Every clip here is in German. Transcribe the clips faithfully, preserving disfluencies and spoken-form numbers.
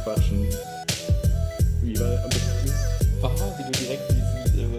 quatschen. Wie war am besten? Wow, wie du direkt diesen...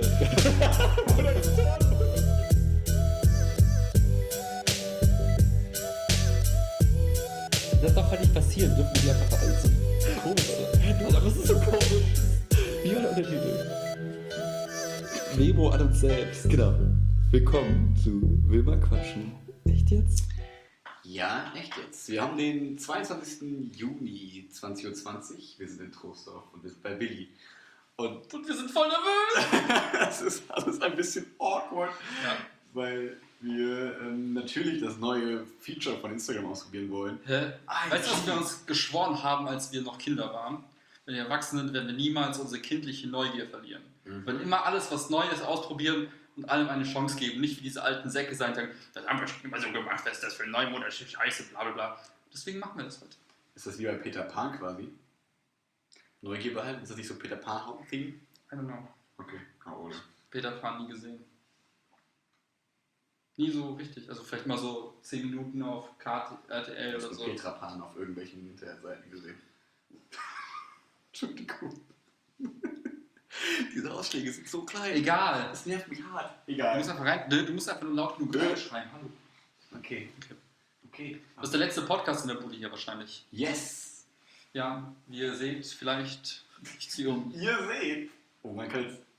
Das darf halt nicht passieren, dürfen die einfach alles so komisch sein. Aber das ist so komisch. Wie war der Untertitel? Memo an uns selbst. Genau. Willkommen zu Will mal quatschen. Echt jetzt? Ja, echt jetzt. Wir haben den zweiundzwanzigsten Juni zwanzig Uhr zwanzig. Wir sind in Troisdorf und wir sind bei Billy. Und, und wir sind voll nervös. Das ist alles ein bisschen awkward, Ja. weil wir ähm, natürlich das neue Feature von Instagram ausprobieren wollen. Hä? Ah, Weißt du, was ja. wir uns geschworen haben, als wir noch Kinder waren? Wenn wir erwachsen sind, werden wir niemals unsere kindliche Neugier verlieren. Mhm. Wir werden immer alles, was neu ist, ausprobieren und allem eine Chance geben. Nicht wie diese alten Säcke sein, sagen, das haben wir schon immer so gemacht, was ist das für ein Neumodell, Scheiße, bla bla bla. Deswegen machen wir das heute. Ist das wie bei Peter Pan quasi? Neugier behalten? Ist das nicht so Peter Pan Hauptding? I don't know. Okay, oh, oder? Peter Pan nie gesehen. Nie so richtig. Also vielleicht mal so zehn Minuten auf K T, R T L Ich oder habe so. Petra Pan auf irgendwelchen Internetseiten gesehen. Entschuldigung. Diese Ausschläge sind so klein. Egal. Das nervt mich hart. Du Egal. musst einfach rein. Du musst einfach nur laut genug Ja. schreien. Hallo. Okay. Okay. Okay. Das ist der letzte Podcast in der Bude hier wahrscheinlich. Yes! Ja, wie ihr seht, vielleicht. Ich ziehe um. Ihr seht! Oh, man kann jetzt.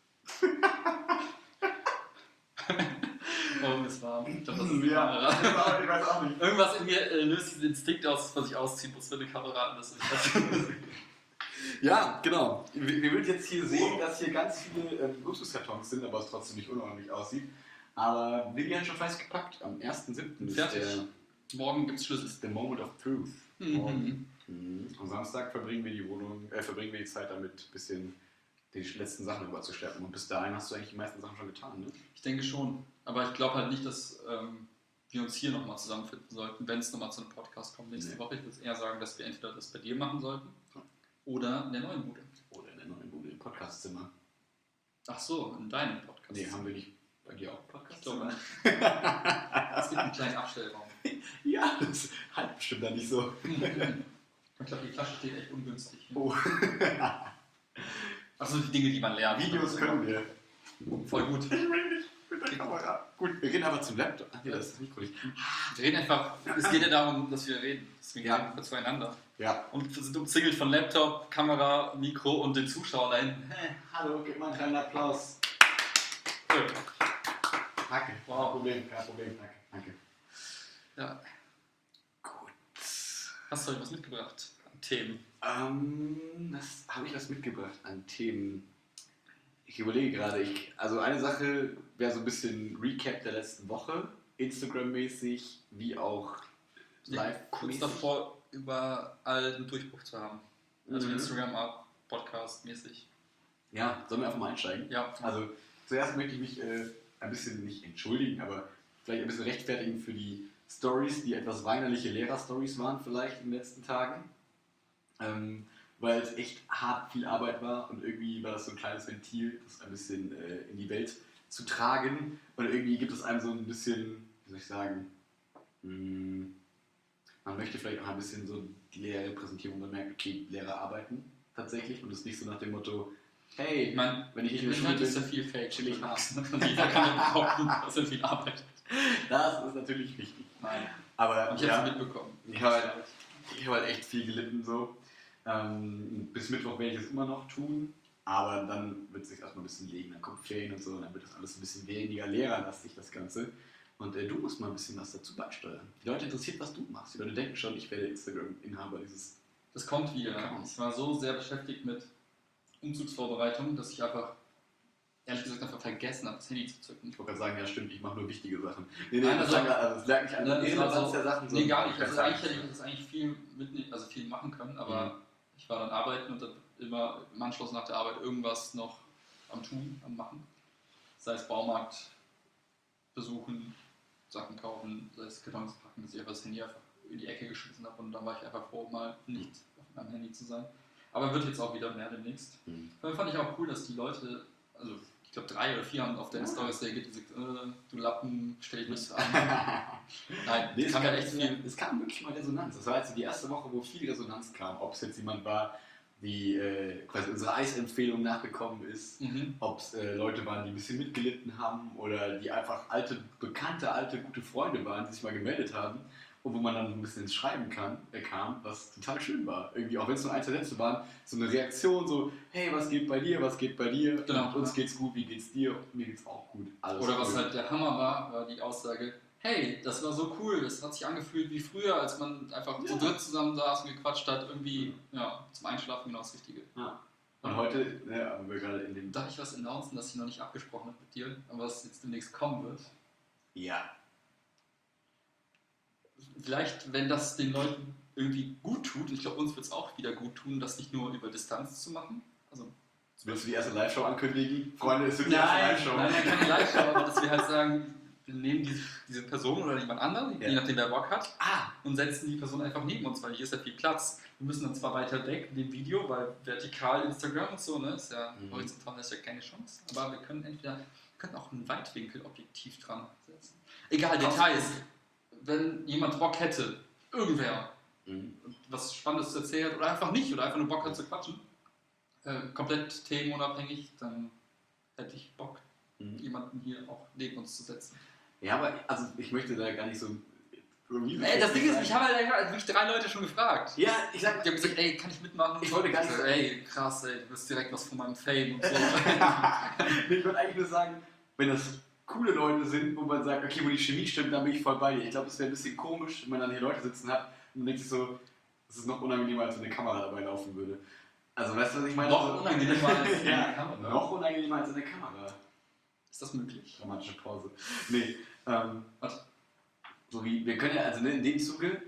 Oh, es war. Ich glaube, das ist Ja, eine Kamera. ich weiß auch nicht. Irgendwas in mir äh, löst diesen Instinkt aus, was ich ausziehen muss für eine Kamera. Das ist Ja, genau. Wir, wir würden jetzt hier sehen, dass hier ganz viele ähm, Luxuskartons sind, aber es trotzdem nicht unordentlich aussieht. Aber Willi hat schon fleißig gepackt. Am ersten siebten ist Fertig. der, Morgen gibt's Schlüssel. ist der Moment of Truth. Mhm. Morgen. Mhm. Am Samstag verbringen wir die Wohnung, äh, verbringen wir die Zeit damit, ein bisschen die letzten Sachen überzuschleppen. Und bis dahin hast du eigentlich die meisten Sachen schon getan, ne? Ich denke schon. Aber ich glaube halt nicht, dass ähm, wir uns hier nochmal zusammenfinden sollten, wenn es nochmal zu einem Podcast kommt nächste Nee. Woche. Ich würde eher sagen, dass wir entweder das bei dir machen sollten oder in der neuen Bude. Oder in der neuen Bude im Podcastzimmer. Ach so, in deinem Podcast. Nee, haben wir nicht bei dir auch ein Ich Podcastzimmer? glaube, es gibt einen kleinen Abstellraum. Ja, das halt bestimmt da nicht so. Ich glaube, die Flasche steht echt ungünstig. Oh. Achso, die Dinge, die man lernt. Videos können wir. Voll gut. Ich will nicht mit der Kamera. Gut, wir reden aber zum Laptop. Ach nee, das ist nicht gut. Wir reden einfach, es geht ja darum, dass wir reden. Deswegen Ja. reden wir zueinander. Ja. Und wir sind umzingelt von Laptop, Kamera, Mikro und den Zuschauern da hinten. Hey, hallo, gib mal einen kleinen Applaus. Cool. Danke. Wow. Kein Problem, kein Problem. Danke. Danke. Ja. Gut. Hast du heute was mitgebracht an Themen? Ähm, das habe ich was mitgebracht an Themen. Ich überlege gerade, ich, also eine Sache wäre so ein bisschen Recap der letzten Woche, Instagram-mäßig, wie auch live. Kurz davor, überall einen Durchbruch zu haben. Also Mhm. Instagram, Art, Podcast mäßig. Ja, sollen wir einfach mal einsteigen? Ja. Also zuerst möchte ich mich äh, ein bisschen nicht entschuldigen, aber vielleicht ein bisschen rechtfertigen für die Stories, die etwas weinerliche Lehrer-Stories waren vielleicht in den letzten Tagen. Ähm, weil es echt hart viel Arbeit war und irgendwie war das so ein kleines Ventil, das ein bisschen äh, in die Welt zu tragen. Und irgendwie gibt es einem so ein bisschen, wie soll ich sagen, mh, man möchte vielleicht auch ein bisschen so die Lehrer repräsentieren, wo man merkt, okay, Lehrer arbeiten tatsächlich und es nicht so nach dem Motto, hey, Ich meine, wenn ich nicht in der im Schule Internet ist ja bin, viel Fake. chill ich ab. Jeder kann ja behaupten, dass er viel arbeitet. Das ist natürlich wichtig. Nein. Aber Und ich ja, habe es mitbekommen. ich habe halt, ich habe halt echt viel gelitten so. Ähm, bis Mittwoch werde ich es immer noch tun, aber dann wird es sich erstmal ein bisschen legen. Dann kommt Ferien und so und dann wird das alles ein bisschen weniger lehrerlastig, das Ganze. Und äh, du musst mal ein bisschen was dazu beisteuern. Die Leute interessiert, was du machst. Die Leute denken schon, ich werde Instagram-Inhaber dieses. Das kommt wieder. Ja. Ich war so sehr beschäftigt mit Umzugsvorbereitung, dass ich einfach, ehrlich gesagt, einfach vergessen habe, das Handy zu zücken. Ich wollte gerade sagen, ja stimmt, ich mache nur wichtige Sachen. Nee, nee, Nein, das, also- lag, also, das lag nicht an Ja, der das war Relevanz so- der Sachen. Nee, sondern gar nicht. Also das eigentlich hätte ich das eigentlich viel mitnehmen, also viel machen können, aber Mhm. ich war dann arbeiten und dann immer im Anschluss nach der Arbeit irgendwas noch am Tun, am Machen. Sei es Baumarkt besuchen, Sachen kaufen, sei es Kartons packen, dass ich einfach das Handy einfach in die Ecke geschmissen habe und dann war ich einfach froh, mal nicht auf meinem Handy zu sein. Aber wird jetzt auch wieder mehr demnächst. Mhm. Dann fand ich auch cool, dass die Leute, also ich glaube drei oder vier haben auf deine Stories reagiert und gesagt, äh, du Lappen, stell dich nicht an. Nein, Nee, es, kam kam, ja echt viel. es kam wirklich mal Resonanz. Das war jetzt so die erste Woche, wo viel Resonanz kam. Ob es jetzt jemand war, wie äh, quasi unsere Eisempfehlung nachgekommen ist, Mhm. ob es äh, Leute waren, die ein bisschen mitgelitten haben oder die einfach alte, bekannte, alte, gute Freunde waren, die sich mal gemeldet haben und wo man dann ein bisschen ins Schreiben kann, äh, kam, was total schön war. Irgendwie, auch wenn es nur ein, zwei Sätze waren, so eine Reaktion, so, hey, was geht bei dir, was geht bei dir? Genau, Und uns ja. geht's gut, wie geht's dir? Mir geht's auch gut. Alles Oder was cool. halt der Hammer war, war die Aussage, hey, das war so cool, das hat sich angefühlt wie früher, als man einfach Ja. zu dritt zusammen saß und gequatscht hat, irgendwie ja, zum Einschlafen genau das Richtige. Ja. Und heute, ne, haben wir gerade in dem... Darf ich was announcen, das ich noch nicht abgesprochen habe mit dir, aber was jetzt demnächst kommen wird? Ja. Vielleicht, wenn das den Leuten irgendwie gut tut, und ich glaube, uns wird es auch wieder gut tun, das nicht nur über Distanz zu machen. Also, Willst du die erste Live-Show ankündigen? Freunde, es wird die nein, erste Live-Show. nein, nein, keine Live-Show, aber dass wir halt sagen, wir nehmen diese, diese Person oder jemand anderen, Ja. je nachdem wer Bock hat, Ah! und setzen die Person einfach neben uns, weil hier ist ja viel Platz. Wir müssen dann zwar weiter weg in dem Video, weil vertikal Instagram und so, ne, ist ja Mhm. horizontal ist ja keine Chance, aber wir können entweder, wir können auch ein Weitwinkelobjektiv dran setzen. Egal, Details. Wenn jemand Bock hätte, irgendwer, Mhm. was Spannendes zu erzählen oder einfach nicht oder einfach nur Bock hat zu quatschen, äh, komplett themenunabhängig, dann hätte ich Bock, Mhm. jemanden hier auch neben uns zu setzen. Ja, aber also ich möchte da gar nicht so... Ey, das Ding ist, ich habe halt einfach wirklich drei Leute schon gefragt. Ja, ich sag... Die haben gesagt, ey, kann ich mitmachen? Ich wollte gar nicht so, ey, krass, ey, du bist direkt was von meinem Fame und so. Nee, ich wollte eigentlich nur sagen, wenn das coole Leute sind, wo man sagt, okay, wo die Chemie stimmt, dann bin ich voll bei dir. Ich glaube, es wäre ein bisschen komisch, wenn man dann hier Leute sitzen hat und man denkt sich so, es ist noch unangenehmer, als wenn eine Kamera dabei laufen würde. Also weißt du, was ich meine? Noch Also- unangenehmer als ja, eine Kamera. noch unangenehmer als eine Kamera. Ist das möglich? Dramatische Pause. Nee, ähm, Was? so wie, wir können ja, also ne, in dem Zuge,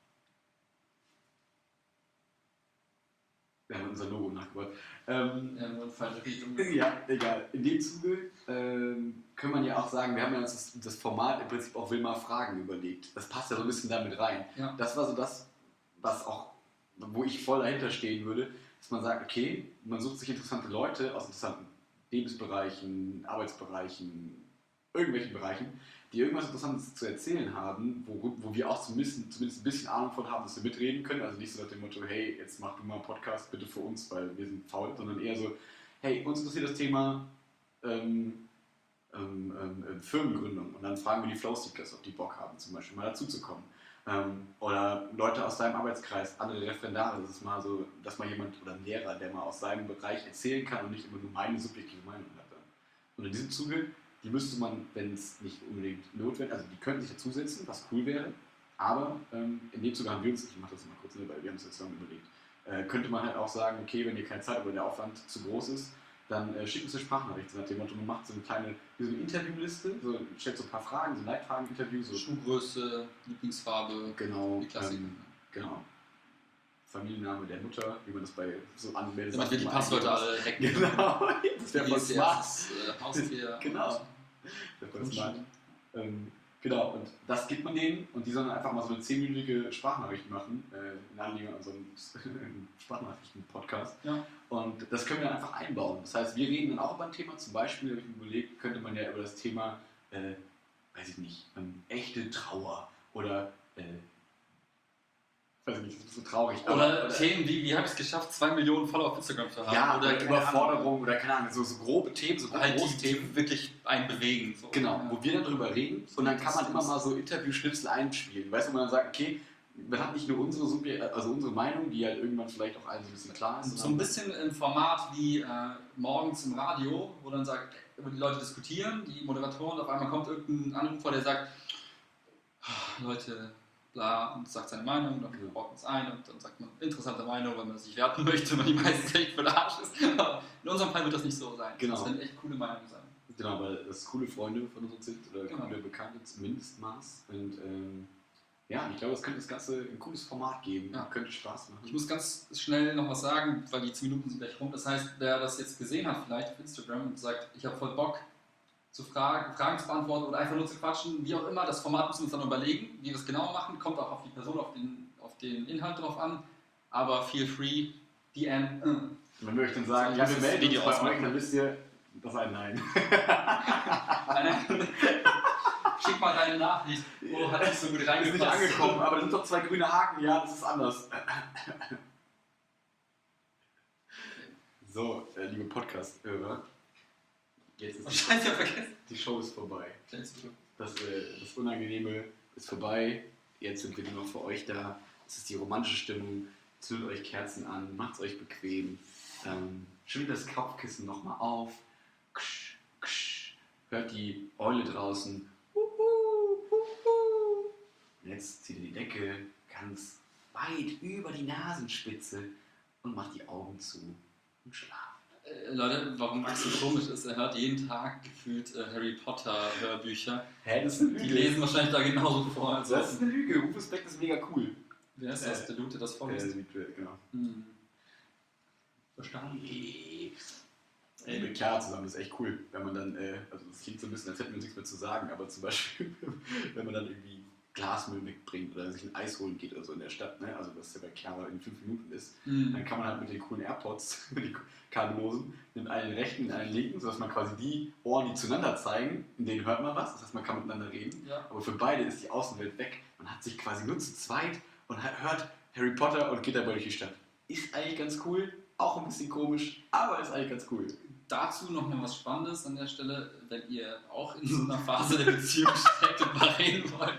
wir haben unser Logo nachgebaut. Ähm, Ja, nur in falsche Richtung. Ja, egal. In dem Zuge ähm, kann man ja auch sagen, wir haben ja uns das, das Format im Prinzip auch Wilma Fragen überlegt. Das passt ja so ein bisschen damit rein. Ja. Das war so das, was auch, wo ich voll dahinter stehen würde, dass man sagt, okay, man sucht sich interessante Leute aus interessanten Lebensbereichen, Arbeitsbereichen, irgendwelchen Bereichen, die irgendwas Interessantes zu erzählen haben, wo, wo wir auch zumindest, zumindest ein bisschen Ahnung von haben, dass wir mitreden können. Also nicht so nach dem Motto, hey, jetzt mach du mal einen Podcast bitte für uns, weil wir sind faul, sondern eher so, hey, uns interessiert das Thema ähm, ähm, ähm, Firmengründung. Und dann fragen wir die Flowseekers, ob die Bock haben, zum Beispiel mal dazuzukommen. Ähm, oder Leute aus seinem Arbeitskreis, andere Referendare, das ist mal so, dass mal jemand oder ein Lehrer, der mal aus seinem Bereich erzählen kann und nicht immer nur meine subjektive Meinung hat. Und in diesem Zuge, die müsste man, wenn es nicht unbedingt notwendig, also die könnten sich dazusetzen, was cool wäre, aber ähm, in dem Zuge haben wir uns, ich mache das mal kurz, ne, weil wir haben uns jetzt zusammen überlegt, äh, könnte man halt auch sagen, okay, wenn ihr keine Zeit habt oder der Aufwand zu groß ist, dann äh, schickt uns eine Sprachnachricht, nach dem Motto, man macht so eine kleine, wie so eine Interviewliste, so, stellt so ein paar Fragen, so ein Leitfragen-Interview, so Schuhgröße, Lieblingsfarbe, genau, die Klassiker. ähm, genau. Familienname der Mutter, wie man das bei so anmeldet. Damit wir die Passwörter alle hacken. Genau, das wäre voll smart. Das äh, Haustier. Genau. Das wäre voll Und smart. Ähm, genau, und das gibt man denen und die sollen dann einfach mal so eine zehnminütige Sprachnachricht machen, äh, in Anlehnung an so einen Sprachnachrichten-Podcast. Ja. Und das können wir dann einfach einbauen. Das heißt, wir reden dann auch über ein Thema, zum Beispiel, habe ich mir überlegt, könnte man ja über das Thema, äh, weiß ich nicht, ähm, echte Trauer oder, äh, weiß ich nicht, das ist so traurig. aber- Oder Themen wie, wie habe ich es geschafft, zwei Millionen Follower auf Instagram zu haben? ja, oder oder keine Überforderung oder keine Ahnung, so, so grobe Themen, so Ahnung, halt große die, Themen. die wirklich einen bewegen. So. Genau, Ja. wo wir dann drüber reden und dann kann man immer mal so Interviewschnipsel einspielen. Weißt du, wo man dann sagt, okay, man hat nicht nur unsere, Subje- also unsere Meinung, die halt irgendwann vielleicht auch allen so ein bisschen klar ist. So ein bisschen im Format wie äh, morgens im Radio, wo dann sagt, wo die Leute diskutieren, die Moderatoren, auf einmal kommt irgendein Anrufer, der sagt, "Ah, Leute, bla, und sagt seine Meinung, dann baut man es ein und dann sagt man interessante Meinung, weil man sich werten möchte, weil die meisten echt für den Arsch ist. Aber in unserem Fall wird das nicht so sein. Genau. Das werden echt coole Meinungen sein. Genau, weil das coole Freunde von uns sind oder Genau. coole Bekannte zum Mindestmaß. Und ähm, ja, ich glaube, es könnte das Ganze ein cooles Format geben. Ja. Könnte Spaß machen. Ich muss ganz schnell noch was sagen, weil die zehn Minuten sind gleich rum. Das heißt, wer das jetzt gesehen hat, vielleicht auf Instagram und sagt, ich habe voll Bock, zu Fragen, Fragen zu beantworten oder einfach nur zu quatschen, wie auch immer, das Format müssen wir uns dann überlegen, wie wir es genau machen. Kommt auch auf die Person, auf den, auf den Inhalt drauf an. Aber feel free, D M. Äh. Und wenn wir euch dann sagen, So, ich ja, muss wir das melden Video uns bei ausmachen. euch, dann wisst ihr, das ist ein Nein. Schick mal deine Nachricht. Oh, hat nicht so gut Ist reingepasst. nicht angekommen, aber da sind doch zwei grüne Haken. Ja, das ist anders. So, äh, liebe Podcast-Hörer, jetzt ist Oh, die, Scheiße, ich hab vergessen. die Show ist vorbei. Kleines Glück. Das, äh, das Unangenehme ist vorbei. Jetzt sind wir nur noch für euch da. Es ist die romantische Stimmung. Zündet euch Kerzen an, macht es euch bequem. Ähm, schüttelt das Kopfkissen nochmal auf. Ksch, ksch. Hört die Eule draußen. Huhu, huhu. Jetzt zieht ihr die Decke ganz weit über die Nasenspitze und macht die Augen zu und schlaft. Äh, Leute, warum Max so komisch ist, er hört jeden Tag gefühlt äh, Harry Potter Hörbücher. Hä, das ist eine Die lesen wahrscheinlich da genauso vor. Also, Das ist eine Lüge. Rufus Beck ist mega cool. wer ist das? Der Dude, der das vorliest? Äh, genau. Hm. Verstanden. Ey, mit Chiara zusammen, das ist echt cool, wenn man dann, äh, also das klingt so ein bisschen, als hätten wir uns nichts mehr zu sagen, aber zum Beispiel, wenn man dann irgendwie Glasmüll mitbringt oder sich ein Eis holen geht oder so in der Stadt, ne? Also was ja bei Chiara in fünf Minuten ist, Hm. dann kann man halt mit den coolen AirPods, die kabellosen, nimmt einen rechten und einen linken, sodass man quasi die Ohren, die zueinander zeigen, in denen hört man was, das heißt man kann miteinander reden, Ja. aber für beide ist die Außenwelt weg, man hat sich quasi nur zu zweit und hört Harry Potter und geht dabei durch die Stadt. Ist eigentlich ganz cool, auch ein bisschen komisch, aber ist eigentlich ganz cool. Dazu noch mal was Spannendes an der Stelle, wenn ihr auch in so einer Phase der Beziehung steckt und mal reden wollt.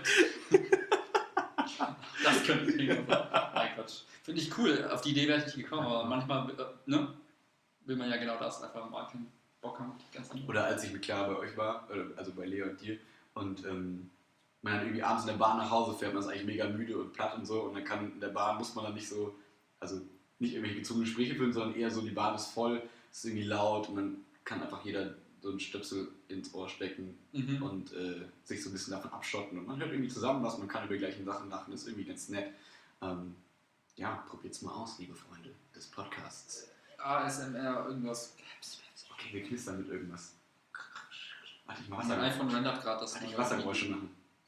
Das könnte ich Nein, Quatsch. Finde ich cool, auf die Idee wäre ich nicht gekommen, aber manchmal äh, ne, will man ja genau das, einfach mal keinen Bock haben. Ganz einfach. Oder als ich mit Clara bei euch war, also bei Lea und dir, und ähm, man dann irgendwie abends in der Bahn nach Hause fährt, man ist eigentlich mega müde und platt und so, und dann kann in der Bahn muss man dann nicht so, also nicht irgendwelche gezogene Gespräche führen, sondern eher so, die Bahn ist voll, es ist irgendwie laut und dann kann einfach jeder so einen Stöpsel ins Ohr stecken Mhm. und äh, sich so ein bisschen davon abschotten und man hört irgendwie zusammen was, man kann über die gleichen Sachen lachen, das ist irgendwie ganz nett. Ähm, ja, probiert's mal aus, liebe Freunde des Podcasts. A S M R, irgendwas. Okay, wir knistern mit irgendwas. Warte, ich mach Mein Wasser. iPhone rendert gerade das. Warte, ich neue Wassergeräusche machen.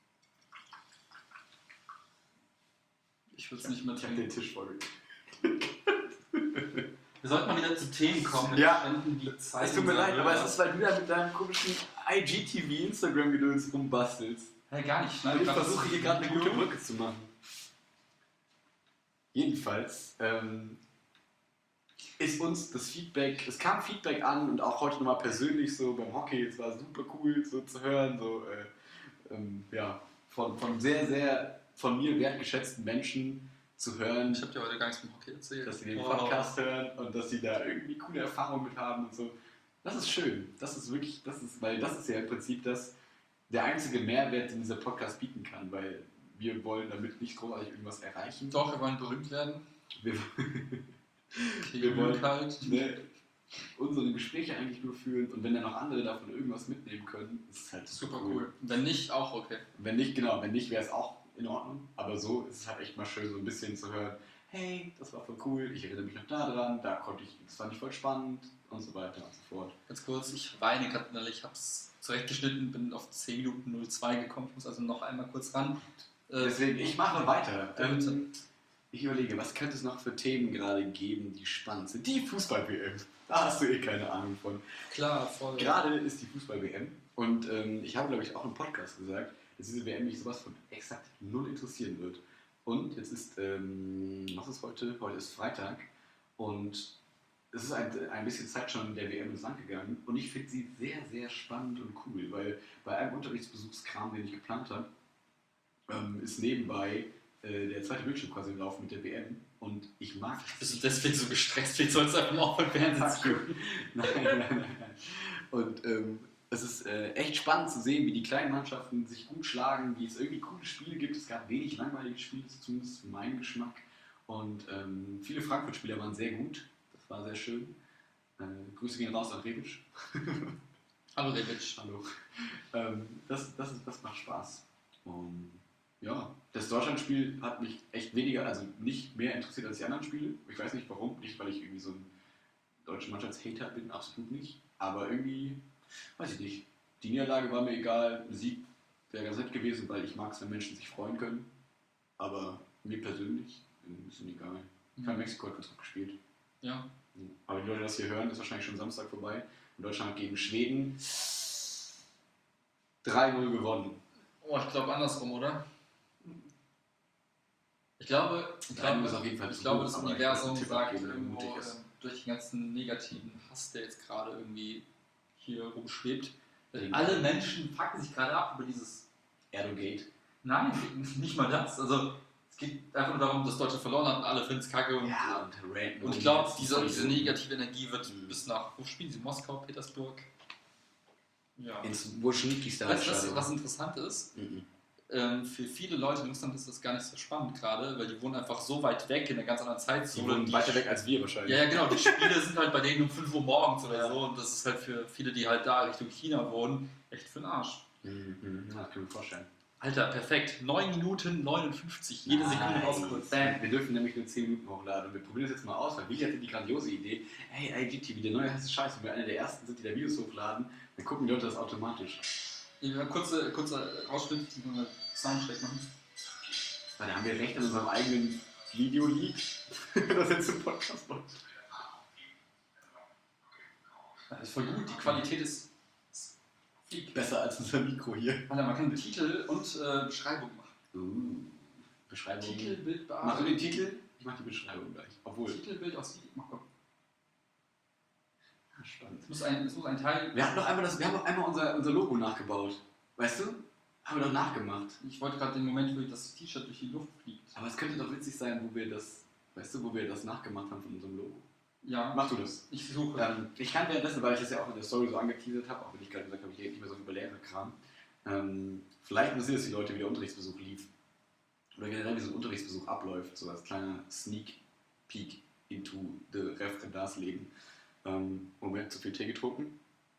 Ich würde es nicht mehr Ich hab den trinken. Tisch voll. Wir sollten mal wieder zu Themen kommen. Ja. Spenden die Zeit Es tut mir unserer leid, aber Hörer. es ist, weil du da mit deinem komischen I G T V Instagram-Gedöns rumbastelst. Hey, gar nicht. Und Schneid ich grad das versuche hier gerade eine gute Video. Brücke zu machen. Jedenfalls ähm, ist uns das Feedback, es kam Feedback an und auch heute nochmal persönlich so beim Hockey, es war super cool so zu hören, so äh, ähm, ja, von, von sehr, sehr von mir wertgeschätzten Menschen zu hören, Ich habe dir heute gar nichts vom Hockey erzählt. dass sie den Wow. Podcast hören und dass sie da irgendwie coole Erfahrungen mit haben und so. Das ist schön. Das ist wirklich, das ist, weil das ist ja im Prinzip das, der einzige Mehrwert, den dieser Podcast bieten kann, weil wir wollen damit nicht großartig irgendwas erreichen. Doch, wir wollen berühmt werden. Wir, Okay, Wir wollen- halt. ne, unsere Gespräche eigentlich nur führen und wenn dann noch andere davon irgendwas mitnehmen können, ist es halt Super cool. Wenn nicht, auch okay. Wenn nicht, genau, wenn nicht, wäre es auch in Ordnung. Aber so ist es halt echt mal schön, so ein bisschen zu hören, hey, das war voll cool, ich erinnere mich noch daran, da konnte ich, das fand ich voll spannend und so weiter und so fort. Ganz kurz, ich weine gerade, weil ich habe es zurechtgeschnitten, bin auf zehn Minuten null zwei gekommen. Ich muss also noch einmal kurz ran. Äh, Deswegen, ich mache weiter. Ja, bitte. Ähm, ich überlege, was könnte es noch für Themen gerade geben, die spannend sind? Die Fußball-W M. Da hast du eh keine Ahnung von. Klar, voll. Gerade ist die Fußball-W M und ähm, ich habe, glaube ich, auch im Podcast gesagt, dass diese W M mich sowas von exakt null interessieren wird. Und jetzt ist, ähm, was ist heute? Heute ist Freitag und es ist ein, ein bisschen Zeit schon der W M ins Land gegangen und ich finde sie sehr, sehr spannend und cool, weil bei einem Unterrichtsbesuchskram, den ich geplant habe, ähm, ist nebenbei äh, der zweite Bildschirm quasi im Laufen mit der W M und ich mag Bist du deswegen so gestresst? Wie sollst du einfach mal auf dem Fernsehen gucken? Nein, nein, nein, nein. Und ähm, es ist äh, echt spannend zu sehen, wie die kleinen Mannschaften sich gut schlagen, wie es irgendwie coole Spiele gibt. Es gab wenig langweilige Spiele, zumindest für meinen Geschmack. Und ähm, viele Frankfurt-Spieler waren sehr gut. Das war sehr schön. Äh, Grüße gehen raus an Rebic. Hallo David. Hallo. Ähm, das, das, ist, das macht Spaß. Und ja, das Deutschlandspiel hat mich echt weniger, also nicht mehr interessiert als die anderen Spiele. Ich weiß nicht warum, nicht weil ich irgendwie so ein deutscher Mannschaftshater bin, absolut nicht. Aber irgendwie, weiß ich nicht. Die Niederlage war mir egal, ein Sieg wäre ganz nett gewesen, weil ich mag es, wenn Menschen sich freuen können. Aber mir persönlich ein bisschen egal. Ich habe Mexiko hat ganz gut gespielt. Ja. Aber die Leute, die das hier hören, ist wahrscheinlich schon Samstag vorbei. Und Deutschland hat gegen Schweden drei null gewonnen. Oh, ich glaube andersrum, oder? Ich glaube, ich Nein, glaube, ist auf jeden Fall ich zu glaube hoch, das aber ich Universum weiß, Tipp sagt abgeben, irgendwo, mutig ist. äh, durch den ganzen negativen Hass, der jetzt gerade irgendwie hier rumschwebt. Wegen- Alle Menschen fucken sich gerade ab über dieses. Erdogate. Nein, nicht mal das. Also es geht einfach nur darum, dass Deutschland verloren hat und alle finden es kacke. Und, Ja, und Rand. und ich glaube, diese, diese negative Energie wird bis nach, wo spielen sie? Moskau, Petersburg? Ja. Ins Wurschnickigste Weißt du, was, was interessant ist? Mhm. Ähm, für viele Leute in Russland ist das gar nicht so spannend gerade, weil die wohnen einfach so weit weg in einer ganz anderen Die Zeitzone. wohnen Die weiter Sch- weg als wir wahrscheinlich. Ja, ja, genau. Die Spiele sind halt bei denen um fünf Uhr morgens oder Ja. so und das ist halt für viele, die halt da Richtung China wohnen, echt für den Arsch. Mhm. Ja, das kann ich mir vorstellen. Alter, perfekt. neun Minuten neunundfünfzig, jede Sekunde Nice. rausgeholt. Bam. Wir dürfen nämlich nur zehn Minuten hochladen und wir probieren das jetzt mal aus, weil Willi hatte die grandiose Idee, hey, I G T V, der neue heiße Scheiß, wenn wir einer der ersten sind, die da Videos hochladen, dann gucken die Leute das automatisch. Ich will kurze, kurzer Ausschnitt, ich muss mal Soundcheck machen. Weil da haben wir recht an unserem eigenen Video-Leak, das jetzt im Podcast macht. Das ist voll gut, die Qualität ist, ist flieg. Besser als unser Mikro hier. Alter, man kann Titel und äh, Beschreibung machen. Uh, Beschreibung. Titel, Bild, Machst du Bearbeitung. den Titel? Ich mach die Beschreibung gleich. Obwohl. Titel, Bild aus Video. Mach komm. Ah, spannend. Es muss ein, es muss ein Teil. Wir hatten noch einmal das, wir haben noch einmal unser, unser Logo nachgebaut. Weißt du? Haben wir doch nachgemacht. Ich wollte gerade den Moment, wo das T-Shirt durch die Luft fliegt. Aber es könnte doch witzig sein, wo wir das, weißt du, wo wir das nachgemacht haben von unserem Logo. Ja, Mach du das. ich suche. Ähm, ich kann währenddessen, weil ich das ja auch in der Story so angeteasert habe, auch wenn ich gerade gesagt habe, ich rede nicht mehr so über Lehrerkram. Ähm, vielleicht interessiert es die Leute, wie der Unterrichtsbesuch lief. Oder generell, wie so ein Unterrichtsbesuch abläuft, so als kleiner Sneak Peek into the Referendarsleben. Ähm, Moment, zu viel Tee getrunken.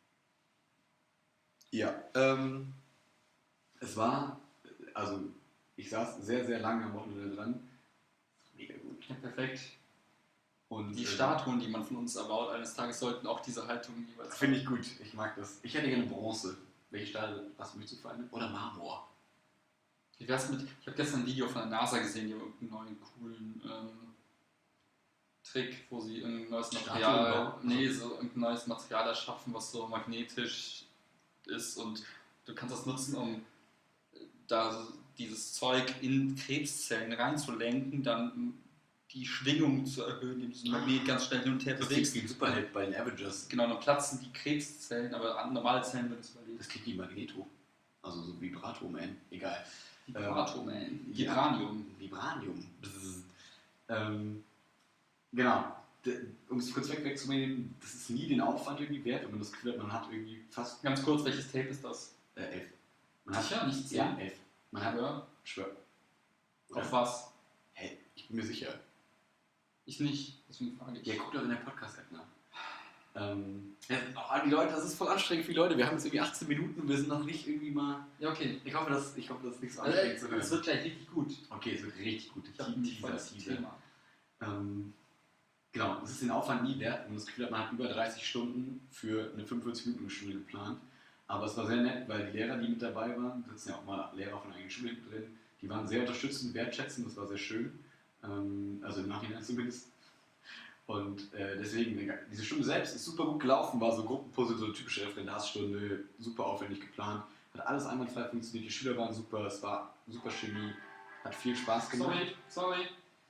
Ja, ähm, es war, also ich saß sehr, sehr lange am Wochenende dran. Mega gut. Ja, perfekt. Und, Die äh, Statuen, die man von uns erbaut, eines Tages sollten auch diese Haltung jeweils Finde ich gut, ich mag das. Ich hätte gerne Bronze. Welche Stahl, was möchtest du für eine? Oder Marmor? Wie wär's mit. Ich habe gestern ein Video von der NASA gesehen, die haben irgendeinen neuen coolen ähm, Trick, wo sie irgendein neues Material. Statuen bauen? Nee, so irgendein neues Material erschaffen, was so magnetisch ist und du kannst das nutzen, um da so dieses Zeug in Krebszellen reinzulenken, dann die Schwingung zu erhöhen, indem du diesen Magnet ganz schnell hin und her Das klingt bewegst. wie ein Superheld bei den Avengers. Genau, dann platzen die Krebszellen, aber an- normale Zellen würden es überleben. Das klingt wie Magneto. Also so Vibrato-Man. Egal. Vibrato, Ähm, man. ja, Vibranium. Vibranium. Bzzz. Ähm, genau. D- Um es kurz weg wegzunehmen, das ist nie den Aufwand irgendwie wert, wenn man das Gefühl hat, man hat irgendwie fast Ganz kurz, welches Tape ist das? äh, elf. Man hat, Sicher? Nicht zehn? ja, elf. Man hat, Ja. schwör. Auf was? Hey, ich bin mir sicher. Ich nicht, deswegen frage ich. Ja, guck doch in der Podcast-App nach. Ähm, ja, oh, die Leute, das ist voll anstrengend für die Leute. Wir haben jetzt irgendwie achtzehn Minuten und wir sind noch nicht irgendwie mal. Ja, okay. Ich hoffe, dass, ich hoffe, das ist nicht so anstrengend zu Also, es hören. wird gleich richtig gut. Okay, es wird richtig gut. Ich habe ein volles Teaser. Thema. Ähm, genau, es ist den Aufwand nie wert. Wenn man das Gefühl hat, man hat über dreißig Stunden für eine fünfundvierzig-Minuten-Stunde geplant. Aber es war sehr nett, weil die Lehrer, die mit dabei waren, da sitzen ja auch mal Lehrer von einer eigenen Schule hinten drin, die waren sehr unterstützend, wertschätzend, das war sehr schön. Ähm, also im Nachhinein zumindest. Und äh, deswegen, diese Stunde selbst ist super gut gelaufen, war so Gruppenpose, so eine typische Referendarsstunde, super aufwendig geplant, hat alles einwandfrei funktioniert, die Schüler waren super, es war super Chemie, hat viel Spaß gemacht. Sorry, sorry.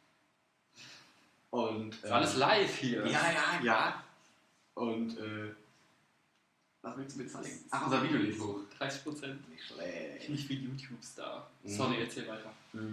Und, Das ist alles live hier. Ja, ja, ja. Und, äh, was willst du mir zeigen? Ach, unser Video lädt hoch. dreißig Prozent. Nicht schlecht. Nicht wie YouTube-Star. Mhm. Sorry, erzähl weiter.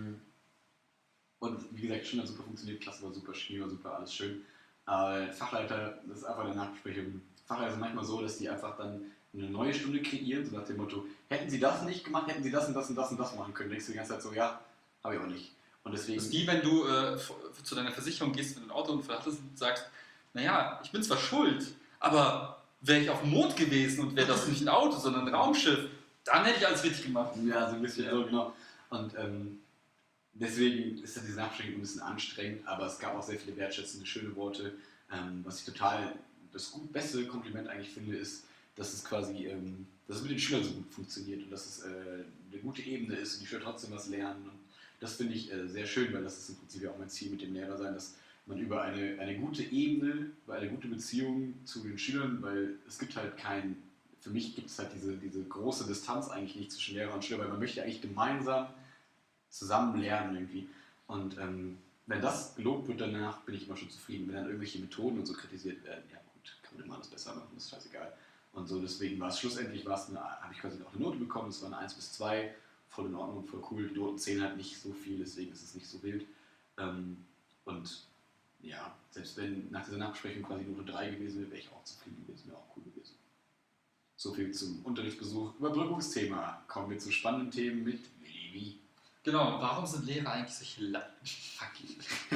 Und wie gesagt, Schule hat super funktioniert, Klasse war super, Chemie war super, alles schön. Aber Fachleiter, das ist einfach eine Nachbesprechung. Fachleiter sind manchmal so, dass die einfach dann eine neue Stunde kreieren, so nach dem Motto, hätten sie das nicht gemacht, hätten sie das und das und das und das machen können. Denkst du die ganze Zeit so, ja, habe ich auch nicht. Und deswegen. Das ist wie wenn du äh, f- zu deiner Versicherung gehst, wenn du einen Autounfall hattest und sagst, naja, ich bin zwar schuld, aber wäre ich auf dem Mond gewesen und wäre das nicht ein Auto, sondern ein Raumschiff, dann hätte ich alles richtig gemacht. Ja, so ein bisschen Ja. so, genau. Und ähm, deswegen ist dann diese Nachbesprechung ein bisschen anstrengend, aber es gab auch sehr viele wertschätzende, schöne Worte. Ähm, was ich total das gut, beste Kompliment eigentlich finde, ist, dass es quasi, ähm, dass es mit den Schülern so gut funktioniert und dass es äh, eine gute Ebene ist und die Schüler trotzdem was lernen. Und das finde ich äh, sehr schön, weil das ist im Prinzip ja auch mein Ziel mit dem Lehrer sein, dass man über eine, eine gute Ebene, über eine gute Beziehung zu den Schülern, weil es gibt halt kein, für mich gibt es halt diese, diese große Distanz eigentlich nicht zwischen Lehrer und Schüler, weil man möchte eigentlich gemeinsam zusammen lernen irgendwie. Und ähm, wenn wenn das gelobt wird danach, bin ich immer schon zufrieden. Wenn dann irgendwelche Methoden und so kritisiert werden, ja gut, kann man immer alles besser machen, ist scheißegal. Und so, deswegen war es schlussendlich, war es eine, habe ich quasi auch eine Note bekommen, es war eine eins bis zwei, voll in Ordnung, voll cool. Die Noten zählen halt nicht so viel, deswegen ist es nicht so wild. Ähm, und ja, selbst wenn nach dieser Nachbesprechung quasi Note drei gewesen wäre, wäre ich auch zufrieden gewesen, wäre auch cool gewesen. So viel zum Unterrichtsbesuch. Überbrückungsthema. Kommen wir zu spannenden Themen mit Willi. Genau, warum sind Lehrer eigentlich solche La Fuck.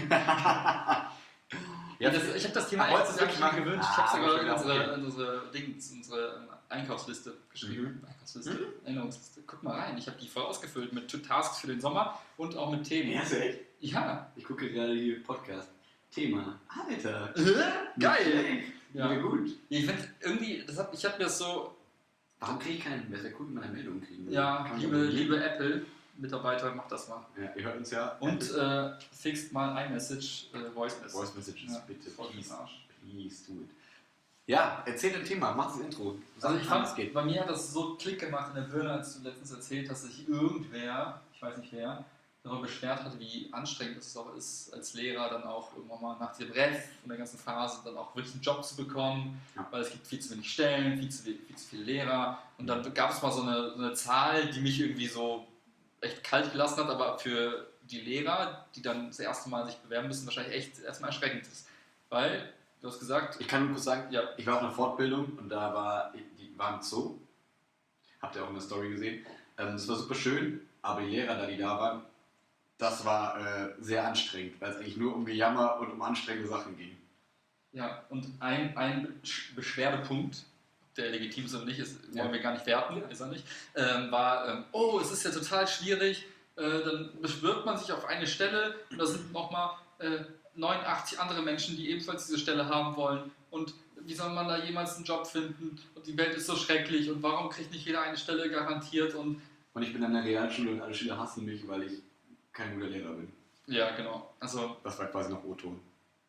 Ja, das, ich habe das Thema Ach, wolltest du wirklich mal machen? gewöhnt. Ah, Ich habe sogar hab ich in gedacht, unsere, okay. in unsere, Dings, unsere Einkaufsliste geschrieben. Mhm. Einkaufsliste? Erinnerungsliste. Guck mal rein. Ich habe die voll ausgefüllt mit Tasks für den Sommer und auch mit Themen. Ja, ist echt? Ja. Ich gucke gerade hier Podcast. Thema. Alter. Geil. Ja. Ja. Gut. Ich finde irgendwie, das hab, ich habe mir das so, Warum kriege ich keine? Wäre cool, wenn man eine Meldung kriegen würde. ja, Kann man liebe, abonnieren. liebe Apple-Mitarbeiter, macht das mal. Ja, ihr hört uns ja. Und äh, fixt mal iMessage, äh, Voice Message. Voice Messages, Ja, bitte. voll Please. im Arsch. Please do it. Ja, erzähl ein Thema, mach das Intro. Sag, Also ich wie fand, es geht. bei mir hat das so Klick gemacht in der Birne, als du letztens erzählt hast, dass sich irgendwer, ich weiß nicht wer, darüber beschwert hat, wie anstrengend es auch ist, als Lehrer dann auch irgendwann mal nach dem Ref von der ganzen Phase dann auch wirklich einen Job zu bekommen, Ja. weil es gibt viel zu wenig Stellen, viel zu, viel zu viele Lehrer und dann gab es mal so eine, so eine Zahl, die mich irgendwie so echt kalt gelassen hat, aber für die Lehrer, die dann das erste Mal sich bewerben müssen, wahrscheinlich echt erstmal erschreckend ist, weil du hast gesagt, Ich kann nur kurz sagen, ja, ich war auf einer Fortbildung und da war, die war im Zoo. Habt ihr auch in der Story gesehen. Ähm, das war super schön, aber die Lehrer, da die da waren, das war äh, sehr anstrengend, weil es eigentlich nur um Gejammer und um anstrengende Sachen ging. ja, und ein, ein Sch- Beschwerdepunkt, ob der legitim ist oder nicht, ist, wollen Ja. wir gar nicht werten, ist er nicht, ähm, war, ähm, oh, es ist ja total schwierig, äh, dann bewirbt man sich auf eine Stelle und da sind nochmal äh, neunundachtzig andere Menschen, die ebenfalls diese Stelle haben wollen und wie soll man da jemals einen Job finden und die Welt ist so schrecklich und warum kriegt nicht jeder eine Stelle garantiert und Und ich bin an der Realschule und alle Schüler hassen mich, weil ich kein guter Lehrer bin. ja, genau, also Das war quasi noch O-Ton.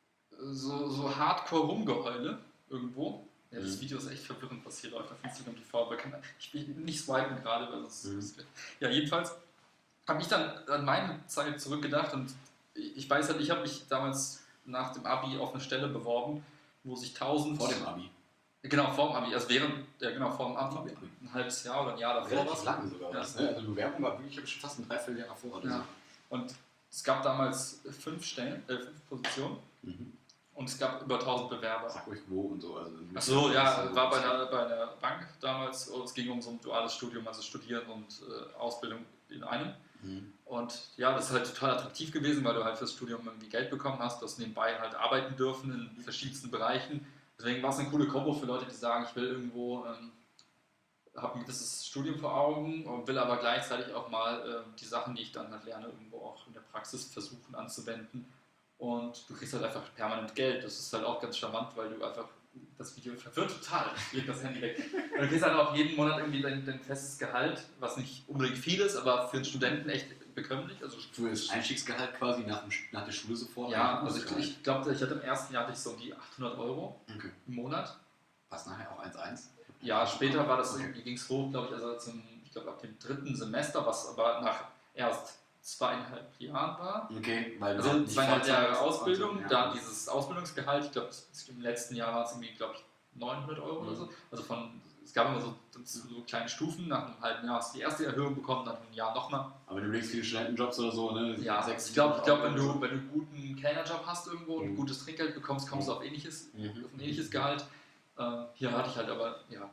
so, so Hardcore Rumgeheule irgendwo. Ja, das Mhm. Video ist echt verwirrend, was hier läuft auf Instagram T V. Aber kann, ich will nicht swipen gerade, weil sonst. Mhm. Ja, jedenfalls habe ich dann an meine Zeit zurückgedacht und ich weiß halt, ich habe mich damals nach dem Abi auf eine Stelle beworben, wo sich tausend. Vor dem Abi. Genau, vor dem Abi. Also während, ja genau, vor dem Abi. Ein halbes Jahr oder ein Jahr davor. Relativ war's. lange sogar. Ja. Was, ne? Also die Bewerbung war wirklich schon fast ein Dreivierteljahr davor oder Ja. Und es gab damals fünf Stellen, äh, fünf Positionen so. Mhm. und es gab über tausend Bewerber. Sag ruhig wo und so. Also Ach so, ja, war bei der, bei der Bank damals und es ging um so ein duales Studium, also Studieren und äh, Ausbildung in einem. Mhm. Und ja, das ist halt total attraktiv gewesen, weil du halt fürs Studium irgendwie Geld bekommen hast, du hast nebenbei halt arbeiten dürfen in verschiedensten Bereichen. Deswegen war es eine coole Kombo für Leute, die sagen, ich will irgendwo, ähm, habe ein gewisses Studium vor Augen und will aber gleichzeitig auch mal äh, die Sachen, die ich dann halt lerne, irgendwo auch in der Praxis versuchen anzuwenden. Und du kriegst halt einfach permanent Geld. Das ist halt auch ganz charmant, weil du einfach, das Video verwirrt total. Ich leg das Handy weg. Und du kriegst halt auch jeden Monat irgendwie dein, dein festes Gehalt, was nicht unbedingt viel ist, aber für einen Studenten echt bekömmlich. Also Für das Einstiegsgehalt quasi nach, dem, nach der Schule sofort? ja, also ich, ich glaube, ich hatte im ersten Jahr hatte ich so um die achthundert Euro Okay. im Monat. Was nachher auch eins eins? Ja, später war das, Okay. irgendwie ging es hoch, glaube ich, also zum, ich glaube ab dem dritten Semester, was aber nach erst zweieinhalb Jahren war. Okay, weil du Also halt nicht zweieinhalb Vollzeit Jahre hast. Ausbildung, Ja. dann dieses Ausbildungsgehalt, ich glaube, im letzten Jahr war es irgendwie, glaube ich, neunhundert Euro oder so. Also von, es gab immer so, so kleine Stufen, nach einem halben Jahr hast du die erste Erhöhung bekommen, nach einem Jahr nochmal. Aber du legst viele Studentenjobs oder so, ne? Ja, Sechs, ich glaube, ich glaub, wenn, sieben du, wenn du einen guten Kellnerjob hast irgendwo und ein Mhm. gutes Trinkgeld bekommst, kommst du auf ähnliches, Mhm. auf ein ähnliches Gehalt. Äh, hier hatte ich halt aber ja,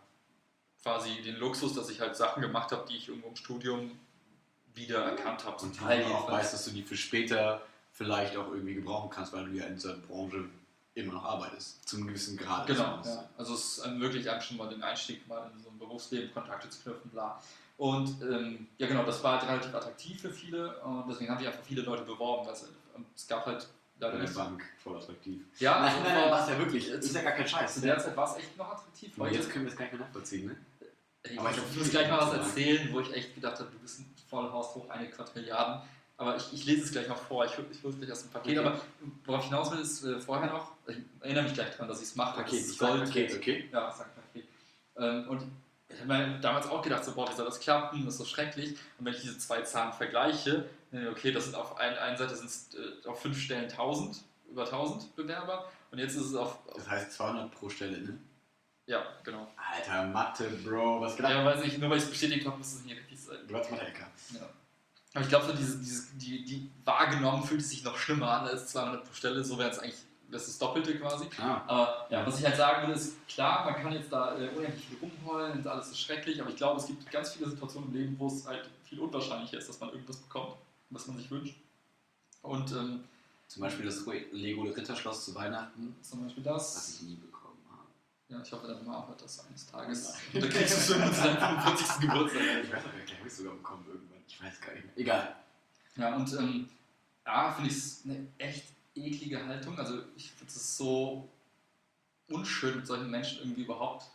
quasi den Luxus, dass ich halt Sachen gemacht habe, die ich irgendwo im Studium wieder erkannt habe. Zum Und Teil du auch jedenfalls. weißt, dass du die für später vielleicht auch irgendwie gebrauchen kannst, weil du ja in dieser Branche immer noch arbeitest. Zu einem gewissen Grad. Genau, zumindest. ja. Also es ist einem wirklich einem schon mal den Einstieg mal in so ein Berufsleben, Kontakte zu knüpfen, bla. Und ähm, ja genau, das war halt relativ attraktiv für viele und deswegen haben sich einfach viele Leute beworben. Weil es, und es gab halt leider Bei der nicht. Bank, voll attraktiv. Ja, Nein, also nein, nein, vor- war es ja wirklich. Das ist ja gar kein Scheiß. zu der Zeit war es echt noch attraktiv. Und Heute, jetzt können wir es gar nicht mehr nachvollziehen, ne? ich, aber ich ich hab muss viel gleich mal was zu sagen. erzählen, wo ich echt gedacht habe, du bist ein Vollhaus hoch, eine Quadrilliarden. Aber ich, ich lese es gleich noch vor, ich, ich hole es gleich aus dem Paket. Okay. Aber worauf ich hinaus will, ist äh, vorher noch, ich erinnere mich gleich daran, dass ich es mache. Paket, das ich sag Gold- Paket, okay? Ja, sag Paket. Ähm, und ich habe mir damals auch gedacht, so, boah, wie soll das klappen, das ist so schrecklich. Und wenn ich diese zwei Zahlen vergleiche, Nee, okay, das sind auf ein, einer Seite sind es äh, auf fünf Stellen tausend, über tausend Bewerber und jetzt ist es auf, auf Das heißt zweihundert pro Stelle, ne? ja, genau. Alter, Mathe, Bro, was geht ab? Ja, weiß nicht, nur weil ich es bestätigt habe, muss es nicht richtig sein. Du hast Mathe-Ecker. Ja. Aber ich glaube, so diese, diese, die, die wahrgenommen fühlt es sich noch schlimmer an als zweihundert pro Stelle, so wäre es eigentlich, das ist das Doppelte quasi. Ah. Aber ja, was ich halt sagen will, ist, klar, man kann jetzt da äh, unendlich viel rumheulen und alles ist schrecklich, aber ich glaube, es gibt ganz viele Situationen im Leben, wo es halt viel unwahrscheinlicher ist, dass man irgendwas bekommt, was man sich wünscht. Und ähm, Zum Beispiel das Lego Ritterschloss zu Weihnachten, zum Beispiel was das. ich nie bekommen habe. Ja, ich hoffe, deine Mama hört das eines Tages. Und dann kriegst du es irgendwann zu deinem fünfundvierzigsten Geburtstag. Ich weiß auch nicht, habe ich sogar bekommen irgendwann. Ich weiß gar nicht mehr. Egal. Ja, und ähm, ja, finde ich es eine echt eklige Haltung. Also ich finde es so unschön, mit solchen Menschen irgendwie überhaupt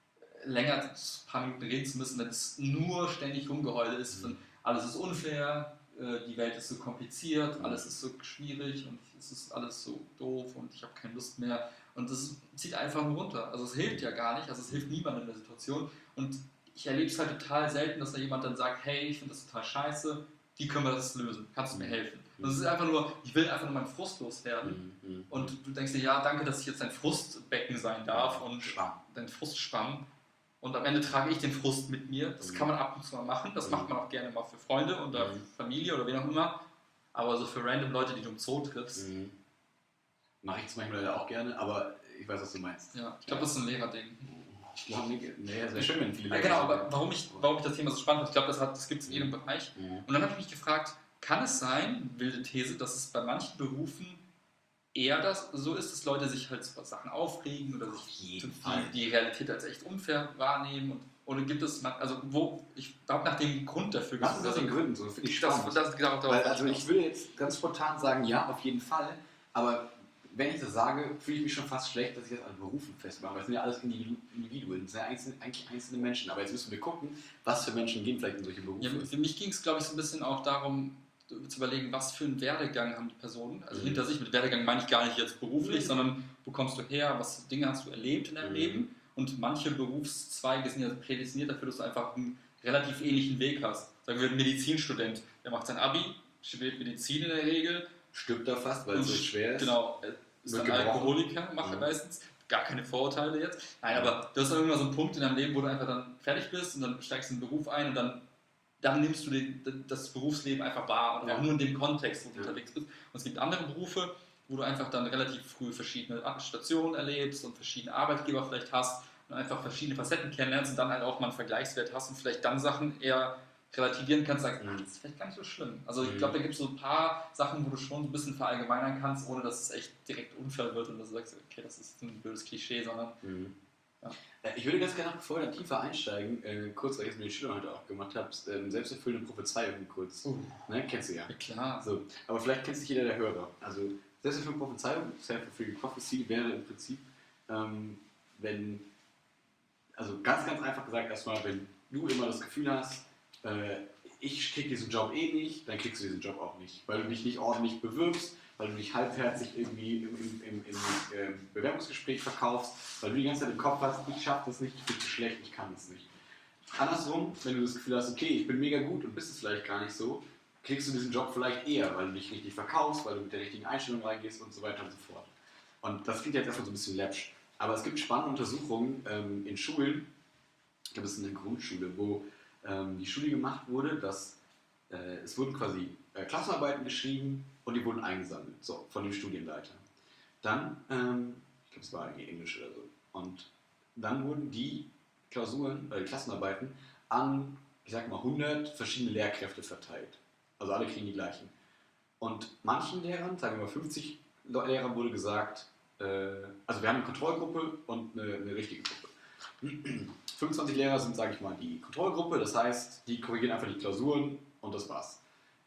länger ein paar Minuten reden zu müssen, wenn es nur ständig Rumgeheule ist. Von, alles ist unfair, äh, die Welt ist so kompliziert, alles ist so schwierig und es ist alles so doof und ich habe keine Lust mehr. Und das zieht einfach nur runter. Also es hilft ja gar nicht, also es hilft niemandem in der Situation. Und ich erlebe es halt total selten, dass da jemand dann sagt, hey, ich finde das total scheiße, wie können wir das lösen? Kannst du mir helfen? Und es ist einfach nur, ich will einfach nur meinen Frust loswerden. Mhm. Und du denkst dir, ja, danke, dass ich jetzt dein Frustbecken sein darf und Schwamm. dein Frustschwamm. Und am Ende trage ich den Frust mit mir. Das kann man ab und zu mal machen. Das Mhm. macht man auch gerne mal für Freunde oder Mhm. Familie oder wen auch immer. Aber so für random Leute, die du im Zoo triffst, Mhm. Mache ich das manchmal leider auch gerne, aber ich weiß, was du meinst. ja, ich glaube, das ist ein Lehrerding. Ich glaube nicht. Nee, es wäre schön, wenn viele Ja, Leute genau, so aber wären. warum ich, warum ich das Thema so spannend finde, ich glaube, das, hat- das gibt es in jedem Bereich. Mhm. Und dann habe ich mich gefragt, kann es sein, wilde These, dass es bei manchen Berufen eher das, so ist, dass Leute sich halt über Sachen aufregen oder Auf sich jeden die, Fall. die Realität als echt unfair wahrnehmen? Und, oder gibt es, man- also wo, ich habe nach dem Grund dafür Was ist das gesucht, den Gründen so? Finde ich das, spannend. das, darauf, darauf Weil, also ich würde jetzt ganz spontan sagen, ja, auf jeden Fall. Aber wenn ich das sage, fühle ich mich schon fast schlecht, dass ich das an Berufen festmache. Weil es sind ja alles Individu- Individuen, es sind ja einzelne, eigentlich einzelne Menschen. Aber jetzt müssen wir gucken, was für Menschen gehen vielleicht in solche Berufe. Ja, für mich ging es, glaube ich, so ein bisschen auch darum, zu überlegen, was für einen Werdegang haben die Personen, also Mhm. hinter sich. Mit Werdegang meine ich gar nicht jetzt beruflich, Mhm. sondern wo kommst du her, was für Dinge hast du erlebt in deinem Mhm. Leben. Und manche Berufszweige sind ja prädestiniert dafür, dass du einfach einen relativ ähnlichen Weg hast. Sagen wir, ein Medizinstudent, der macht sein Abi, studiert Medizin in der Regel. Stirbt da fast, weil es so schwer ist. Genau, äh, ist Wird dann gebrochen. Alkoholiker, macht er Mhm. meistens. Gar keine Vorurteile jetzt. Nein, aber du hast dann irgendwann so einen Punkt in deinem Leben, wo du einfach dann fertig bist und dann steigst du in den Beruf ein und dann, dann nimmst du den, das Berufsleben einfach wahr und Ja. auch nur in dem Kontext, wo du Ja. unterwegs bist. Und es gibt andere Berufe, wo du einfach dann relativ früh verschiedene Stationen erlebst und verschiedene Arbeitgeber vielleicht hast und einfach verschiedene Facetten kennenlernst und dann halt auch mal einen Vergleichswert hast und vielleicht dann Sachen eher relativieren kannst, sagst, Mhm. ach, das ist vielleicht gar nicht so schlimm. Also ich Mhm. glaube, da gibt es so ein paar Sachen, wo du schon so ein bisschen verallgemeinern kannst, ohne dass es echt direkt unfair wird und dass du sagst, okay, das ist ein blödes Klischee, sondern Mhm. Ja. Äh, Ich würde ganz gerne, bevor wir da tiefer einsteigen, äh, kurz, weil ich es mit den Schülern heute auch gemacht habe, ähm, selbsterfüllende Prophezeiung kurz. uh, Ne, kennst du ja. ja klar. So, aber vielleicht kennt sich jeder der Hörer. Also selbsterfüllende Prophezeiung, self-fulfilling prophecy wäre im Prinzip, ähm, wenn, also ganz, ganz einfach gesagt erstmal, wenn du immer das Gefühl hast, äh, ich krieg diesen Job eh nicht, dann kriegst du diesen Job auch nicht, weil du dich nicht ordentlich bewirbst, weil du dich halbherzig irgendwie im, im, im, im ähm, Bewerbungsgespräch verkaufst, weil du die ganze Zeit im Kopf hast, ich schaff das nicht, ich bin zu schlecht, ich kann das nicht. Andersrum, wenn du das Gefühl hast, okay, ich bin mega gut und bist es vielleicht gar nicht so, kriegst du diesen Job vielleicht eher, weil du dich richtig verkaufst, weil du mit der richtigen Einstellung reingehst und so weiter und so fort. Und das klingt jetzt erstmal so ein bisschen läppsch, aber es gibt spannende Untersuchungen ähm, in Schulen, ich glaube, es ist eine Grundschule, wo ähm, die Studie gemacht wurde, dass äh, es wurden quasi äh, Klassenarbeiten geschrieben und die wurden eingesammelt, so, von dem Studienleiter. Dann, ähm, ich glaube, es war irgendwie Englisch oder so, und dann wurden die Klausuren, äh, Klassenarbeiten an, ich sag mal, hundert verschiedene Lehrkräfte verteilt. Also alle kriegen die gleichen. Und manchen Lehrern, sagen wir mal fünfzig Lehrern wurde gesagt, äh, also wir haben eine Kontrollgruppe und eine, eine richtige Gruppe. fünfundzwanzig Lehrer sind, sage ich mal, die Kontrollgruppe, das heißt, die korrigieren einfach die Klausuren und das war's.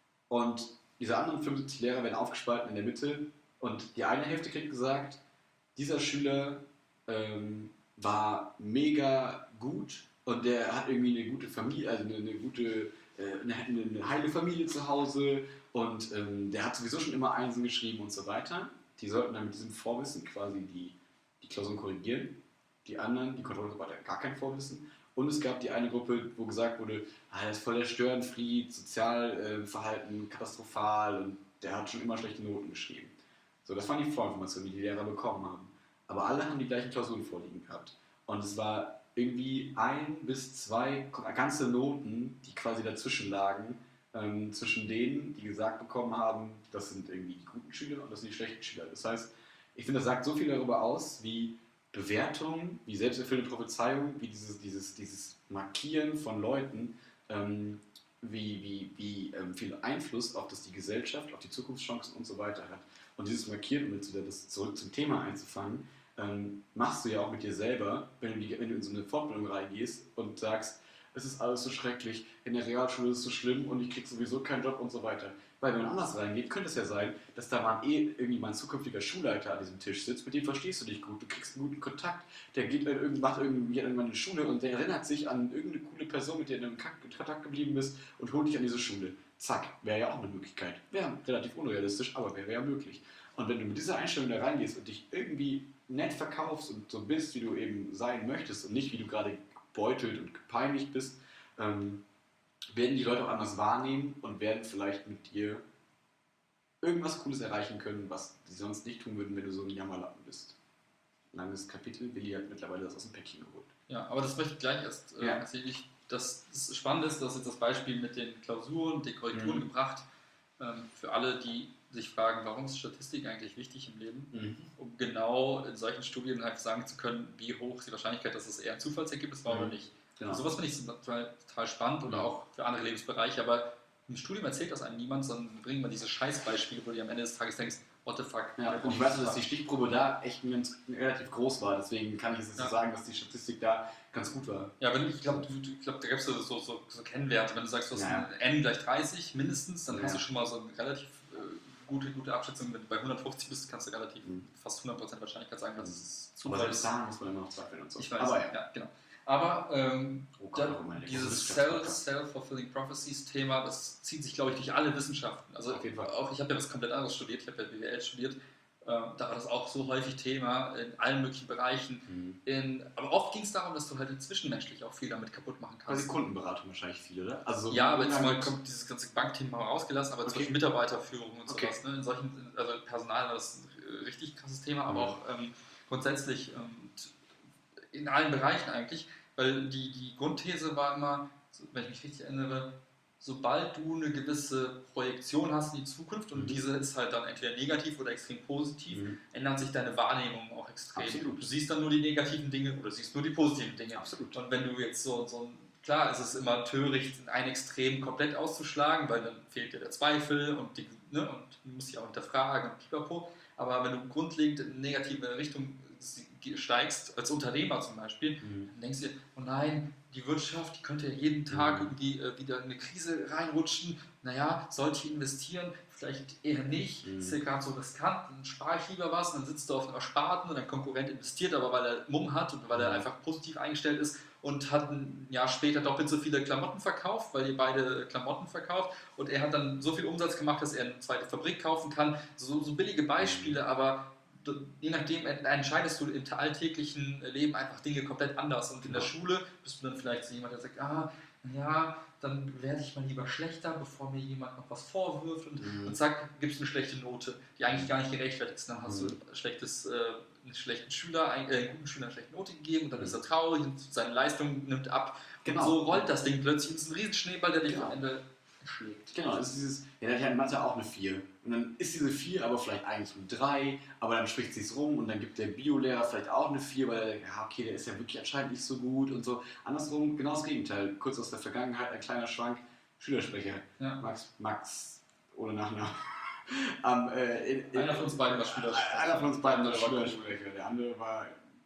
Und diese anderen fünfundsiebzig Lehrer werden aufgespalten in der Mitte und die eine Hälfte kriegt gesagt, dieser Schüler ähm, war mega gut und der hat irgendwie eine gute Familie, also eine, eine gute, äh, eine, eine heile Familie zu Hause und ähm, der hat sowieso schon immer Einsen geschrieben und so weiter. Die sollten dann mit diesem Vorwissen quasi die, die Klausuren korrigieren. Die anderen, die Kontrollgruppe hat gar kein Vorwissen Und es gab die eine Gruppe, wo gesagt wurde, ah, der ist voll der Störenfried, Sozialverhalten katastrophal und der hat schon immer schlechte Noten geschrieben. So, das waren die Vorinformationen, die die Lehrer bekommen haben. Aber alle haben die gleichen Klausuren vorliegen gehabt. Und es war irgendwie ein bis zwei ganze Noten, die quasi dazwischen lagen, ähm, zwischen denen, die gesagt bekommen haben, das sind irgendwie die guten Schüler und das sind die schlechten Schüler. Das heißt, ich finde, das sagt so viel darüber aus, wie Bewertung, wie selbsterfüllende Prophezeiung, wie dieses, dieses, dieses Markieren von Leuten, ähm, wie, wie, wie ähm, viel Einfluss auf das die Gesellschaft, auf die Zukunftschancen und so weiter hat. Und dieses Markieren, um jetzt wieder das zurück zum Thema einzufangen, ähm, machst du ja auch mit dir selber, wenn du, die, wenn du in so eine Fortbildung reingehst und sagst, es ist alles so schrecklich, in der Realschule ist es so schlimm und ich krieg sowieso keinen Job und so weiter. Weil wenn man anders reingeht, könnte es ja sein, dass da mal eh irgendwie mal ein zukünftiger Schulleiter an diesem Tisch sitzt, mit dem verstehst du dich gut, du kriegst einen guten Kontakt, der geht in, macht irgendwie irgendwann in die Schule und der erinnert sich an irgendeine coole Person, mit der du in Kontakt geblieben bist und holt dich an diese Schule. Zack, wäre ja auch eine Möglichkeit. Wäre relativ unrealistisch, aber wäre ja möglich. Und wenn du mit dieser Einstellung da reingehst und dich irgendwie nett verkaufst und so bist, wie du eben sein möchtest und nicht wie du gerade gebeutelt und gepeinigt bist, ähm, werden die Leute auch anders wahrnehmen und werden vielleicht mit dir irgendwas Cooles erreichen können, was sie sonst nicht tun würden, wenn du so ein Jammerlappen bist. Langes Kapitel, Willi hat mittlerweile das aus dem Päckchen geholt. Ja, aber das möchte ich gleich erst äh, Ja. erzählen. Ich, das, das Spannende ist, dass jetzt das Beispiel mit den Klausuren, den Korrekturen Mhm. gebracht, ähm, für alle, die sich fragen, warum ist Statistik eigentlich wichtig im Leben, Mhm. um genau in solchen Studien halt sagen zu können, wie hoch ist die Wahrscheinlichkeit, dass es eher ein Zufallsergebnis war Mhm. oder nicht. Genau. Sowas finde ich total, total spannend oder Mhm. auch für andere Lebensbereiche, aber im Studium erzählt das einem niemand, sondern bringt man diese Scheißbeispiele, wo du dir am Ende des Tages denkst, what the fuck. Ja, und ich weiß, dass die Stichprobe da echt ganz, relativ groß war, deswegen kann ich jetzt Ja. so sagen, dass die Statistik da ganz gut war. Ja, wenn, ich glaube, glaub, da gibt es so, so, so, so Kennwerte. Wenn du sagst, du hast Ja. ein N gleich dreißig mindestens, dann Ja. hast du schon mal so eine relativ äh, gute, gute Abschätzung. Wenn du bei hundertfünfzig bist, kannst du relativ Mhm. fast hundert Prozent Wahrscheinlichkeit sagen, dass es Aber Zufall selbst ist. da muss man immer noch zweifeln und so. Ich weiß, Aber ja. ja. genau. Aber ähm, Oh Gott, da, oh mein dieses Gott. Self-Fulfilling Prophecies-Thema, das zieht sich, glaube ich, durch alle Wissenschaften. Also Auf jeden Fall. auch ich habe ja was komplett anderes studiert, ich habe ja B W L studiert. Ähm, da war das auch so häufig Thema in allen möglichen Bereichen. Mhm. In, aber oft ging es darum, dass du halt zwischenmenschlich auch viel damit kaputt machen kannst. Quasi Kundenberatung wahrscheinlich viel, oder? Also so Ja, aber jetzt mal Umgang- kommt dieses ganze Bankthema mal rausgelassen, aber zum Okay. Beispiel Mitarbeiterführung und Okay. sowas. Ne? In solchen, also Personal war das ein richtig krasses Thema, aber Mhm. auch ähm, grundsätzlich ähm, in allen Bereichen eigentlich, weil die, die Grundthese war immer, so, wenn ich mich richtig erinnere, sobald du eine gewisse Projektion hast in die Zukunft und Mhm. diese ist halt dann entweder negativ oder extrem positiv, Mhm. ändert sich deine Wahrnehmung auch extrem. Absolut. Du siehst dann nur die negativen Dinge oder siehst nur die positiven Dinge. Absolut. Und wenn du jetzt so, so ein, klar, es ist immer töricht, ein Extrem komplett auszuschlagen, weil dann fehlt dir der Zweifel und, die, ne, und du musst dich auch hinterfragen und pipapo. Aber wenn du grundlegend in eine negative Richtung steigst, als Unternehmer zum Beispiel, Mhm. dann denkst du dir, oh nein, die Wirtschaft, die könnte ja jeden Tag Mhm. irgendwie äh, wieder in eine Krise reinrutschen. Naja, sollte ich investieren? Vielleicht eher nicht. Mhm. Ist ja gerade so riskant, dann spare ich lieber was und dann sitzt du auf einem Ersparten und dein Konkurrent investiert, aber weil er Mumm hat und weil er Mhm. einfach positiv eingestellt ist und hat ein Jahr später doppelt so viele Klamotten verkauft, weil ihr beide Klamotten verkauft und er hat dann so viel Umsatz gemacht, dass er eine zweite Fabrik kaufen kann. So, so billige Beispiele, aber je nachdem entscheidest du im alltäglichen Leben einfach Dinge komplett anders. Und in der Ja. Schule bist du dann vielleicht so jemand, der sagt, ah, ja, dann werde ich mal lieber schlechter, bevor mir jemand noch was vorwirft. Und, Mhm. und zack, gibst du eine schlechte Note, die eigentlich gar nicht gerechtfertigt ist. Dann hast Mhm. du ein schlechtes, äh, einen schlechten Schüler, einen, äh, einen guten Schüler eine schlechte Note gegeben und dann Mhm. ist er traurig und seine Leistung nimmt ab. Genau. Und so rollt das Ding plötzlich. Es ist ein Riesenschneeball, der dich Genau. am Ende schlägt. Genau, es ist dieses, ja, der hat ja in Mathe auch eine vier. Und dann ist diese vier aber vielleicht eigentlich eine drei, aber dann spricht sich's rum und dann gibt der Biolehrer vielleicht auch eine vier, weil er denkt, ja, okay, der ist ja wirklich anscheinend nicht so gut und so. Andersrum, genau das Gegenteil. Kurz aus der Vergangenheit, ein kleiner Schwank, Schülersprecher. Ja. Max, Max, ohne Nachnamen. Am, äh, in, in, Einer von uns beiden war Schülersprecher. Einer von uns beiden war Der andere war Schülersprecher, der andere war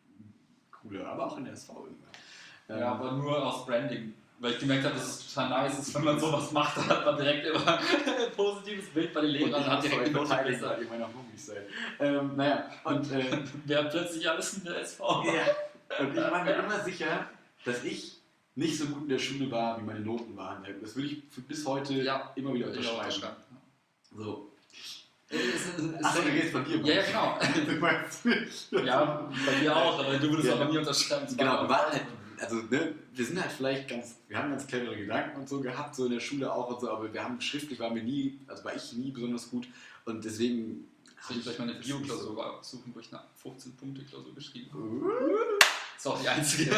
cooler, aber auch in der S V irgendwann. Ähm, Ja, aber nur aus Branding. Weil ich gemerkt habe, dass es total nice ist, wenn man sowas macht, dann hat man direkt immer ein positives Bild bei den und Lehrern ich und hat habe direkt direkt die Note beteiligt, besser. weil ihr meiner Homies seid. Ähm, naja, und, äh, Wer hat plötzlich alles in der S V? ja, und ich war mir immer sicher, dass ich nicht so gut in der Schule war, wie meine Noten waren. Das würde ich bis heute Ja, immer wieder Ich auch unterschreiben. unterschreiben. So. Es ist- es Achso, ist- du redest von dir. Ja, ja, genau. Du meinst mich. Ja, bei dir auch, aber du würdest Ja. auch bei mir unterschreiben. Genau, wir waren halt, also ne, wir sind halt vielleicht ganz, wir haben ganz clevere Gedanken und so gehabt, so in der Schule auch und so, aber wir haben schriftlich waren wir nie, also war ich nie besonders gut und deswegen. Soll ich vielleicht meine Bio-Klausur suchen, wo ich eine fünfzehn-Punkte-Klausur geschrieben habe? Uh. Das ist auch die einzige.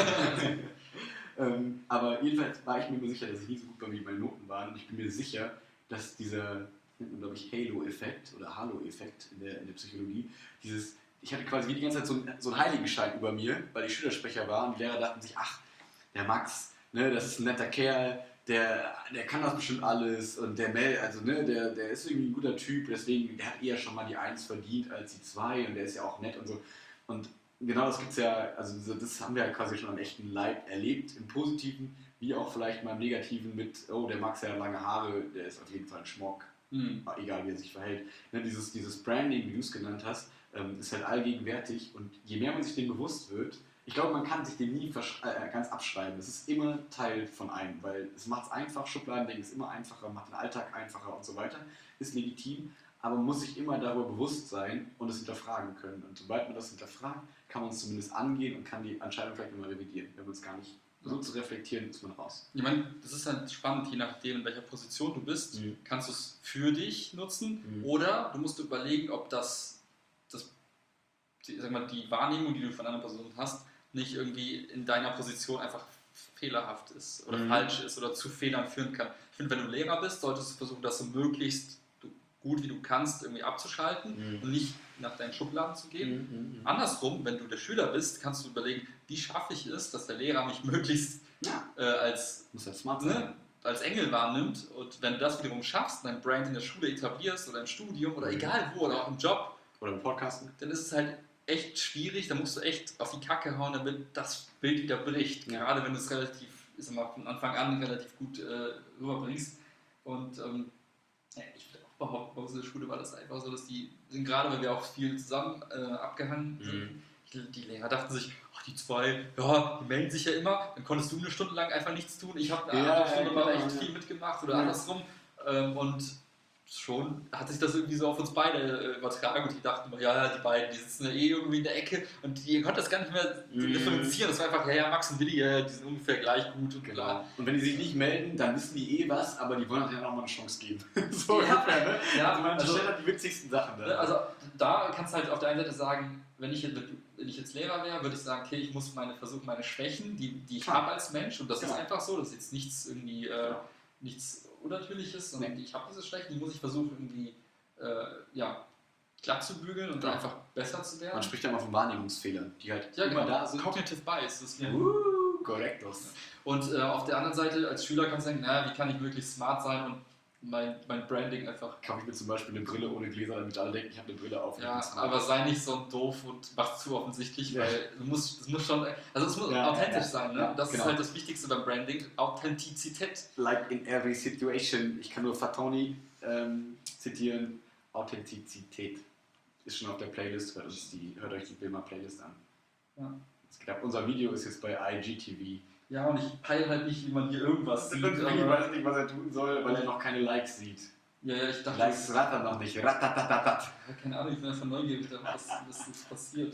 ähm, aber jedenfalls war ich mir immer sicher, dass ich nie so gut bei mir meine Noten waren und ich bin mir sicher, dass dieser, nennt man glaube ich Halo-Effekt oder Halo-Effekt in der, in der Psychologie, dieses, ich hatte quasi wie die ganze Zeit so einen, so einen Heiligenschein über mir, weil ich Schülersprecher war und die Lehrer dachten sich, ach, der Max, ne, das ist ein netter Kerl, der, der kann das bestimmt alles und der Mel, also ne, der, der ist irgendwie ein guter Typ, deswegen, der hat eher schon mal die Eins verdient als die Zwei und der ist ja auch nett und so. Und genau das gibt's ja, also so, das haben wir ja quasi schon am echten Leib erlebt, im Positiven, wie auch vielleicht mal im Negativen mit, oh, der Max hat lange Haare, der ist auf jeden Fall ein Schmock, Hm. egal wie er sich verhält. Ne, dieses, dieses Branding, wie du es genannt hast, ähm, ist halt allgegenwärtig und je mehr man sich dem bewusst wird, ich glaube, man kann sich dem nie äh, ganz abschreiben. Es ist immer Teil von einem, weil es macht es einfach, Schubladendenken ist immer einfacher, macht den Alltag einfacher und so weiter, ist legitim, aber man muss sich immer darüber bewusst sein und es hinterfragen können. Und sobald man das hinterfragt, kann man es zumindest angehen und kann die Entscheidung vielleicht nochmal revidieren. Wenn man es gar nicht versucht zu reflektieren, ist man raus. Ich meine, das ist halt spannend, je nachdem, in welcher Position du bist, Mhm. kannst du es für dich nutzen Mhm. oder du musst überlegen, ob das, das die, sag mal, die Wahrnehmung, die du von einer Person hast, nicht irgendwie in deiner Position einfach fehlerhaft ist oder Mhm. falsch ist oder zu Fehlern führen kann. Ich finde, wenn du Lehrer bist, solltest du versuchen, das so möglichst du- gut wie du kannst irgendwie abzuschalten Mhm. und nicht nach deinen Schubladen zu gehen. Mhm. Andersrum, wenn du der Schüler bist, kannst du überlegen, wie schaffe ich es, dass der Lehrer mich möglichst Ja, äh, als, muss halt smart sein. ne, als Engel wahrnimmt. Und wenn du das wiederum schaffst, dein Brand in der Schule etablierst oder im Studium oder Mhm. egal wo oder auch im Job, Oder im Podcasten. dann ist es halt echt schwierig, da musst du echt auf die Kacke hauen, damit das Bild wieder bricht. Ja. Gerade wenn du es relativ, ich sag mal, von Anfang an relativ gut äh, rüberbringst. Und ähm, ja, ich würde auch behaupten, bei unserer Schule war das einfach so, dass die, sind gerade weil wir auch viel zusammen äh, abgehangen sind, Mhm. die, die Lehrer dachten sich, ach die zwei, ja, die melden sich ja immer, dann konntest du eine Stunde lang einfach nichts tun, ich habe eine Ja, andere Stunde ja, mal genau, echt ja. viel mitgemacht oder Ja. andersrum. Ähm, und schon hat sich das irgendwie so auf uns beide äh, übertragen und die dachten immer, ja, ja, die beiden, die sitzen ja eh irgendwie in der Ecke und die konnten das gar nicht mehr Mhm. differenzieren. Das war einfach, ja, ja, Max und Willi, ja, die sind ungefähr gleich gut und bla. Genau. Und wenn die sich nicht melden, dann wissen die eh was, aber die wollen denen auch mal eine Chance geben. so Ja. ungefähr, ne? Ja, also man also- stellt halt die witzigsten Sachen da. Ne, Also da kannst du halt auf der einen Seite sagen, wenn ich, jetzt- wenn ich jetzt Lehrer wäre, würde ich sagen, okay, ich muss meine versuchen, meine Schwächen, die, die ich Klar. habe als Mensch, und das Genau. ist einfach so, das ist jetzt nichts irgendwie äh, Genau. nichts Unnatürliches, sondern Nee. ich habe diese Schwächen, die muss ich versuchen irgendwie äh, ja, glatt zu bügeln und Ja. einfach besser zu werden. Man spricht ja immer von Wahrnehmungsfehlern, die halt Ja, immer genau. da sind. Cognitive Bias, das ist mir Uh, korrektos. Und äh, auf der anderen Seite, als Schüler kannst du denken, naja, wie kann ich möglichst smart sein und mein, mein Branding einfach. Kaufe ich mir zum Beispiel eine Brille ohne Gläser, damit alle denken, ich habe eine Brille auf. und Ja, ich bin smart. aber sei nicht so doof und mach zu offensichtlich, Ja. weil du musst, es muss schon, also es muss Ja, authentisch ja, sein, ne? ja, Das genau. ist halt das Wichtigste beim Branding, Authentizität. Like in every situation, ich kann nur Fatoni ähm, zitieren, Authentizität ist schon auf der Playlist, hört, uns die, hört euch die Wilma Playlist an. Ja. Es geht ab. Unser Video ist jetzt bei I G T V. Ja, und ich peile halt nicht, wie man hier irgendwas sieht. Ich Aber, weiß nicht, was er tun soll, weil er noch keine Likes sieht. ja, ja, ich dachte, Likes rattern noch nicht. Ratatatatat. ja, keine Ahnung, ich bin einfach neugierig, was, was jetzt passiert.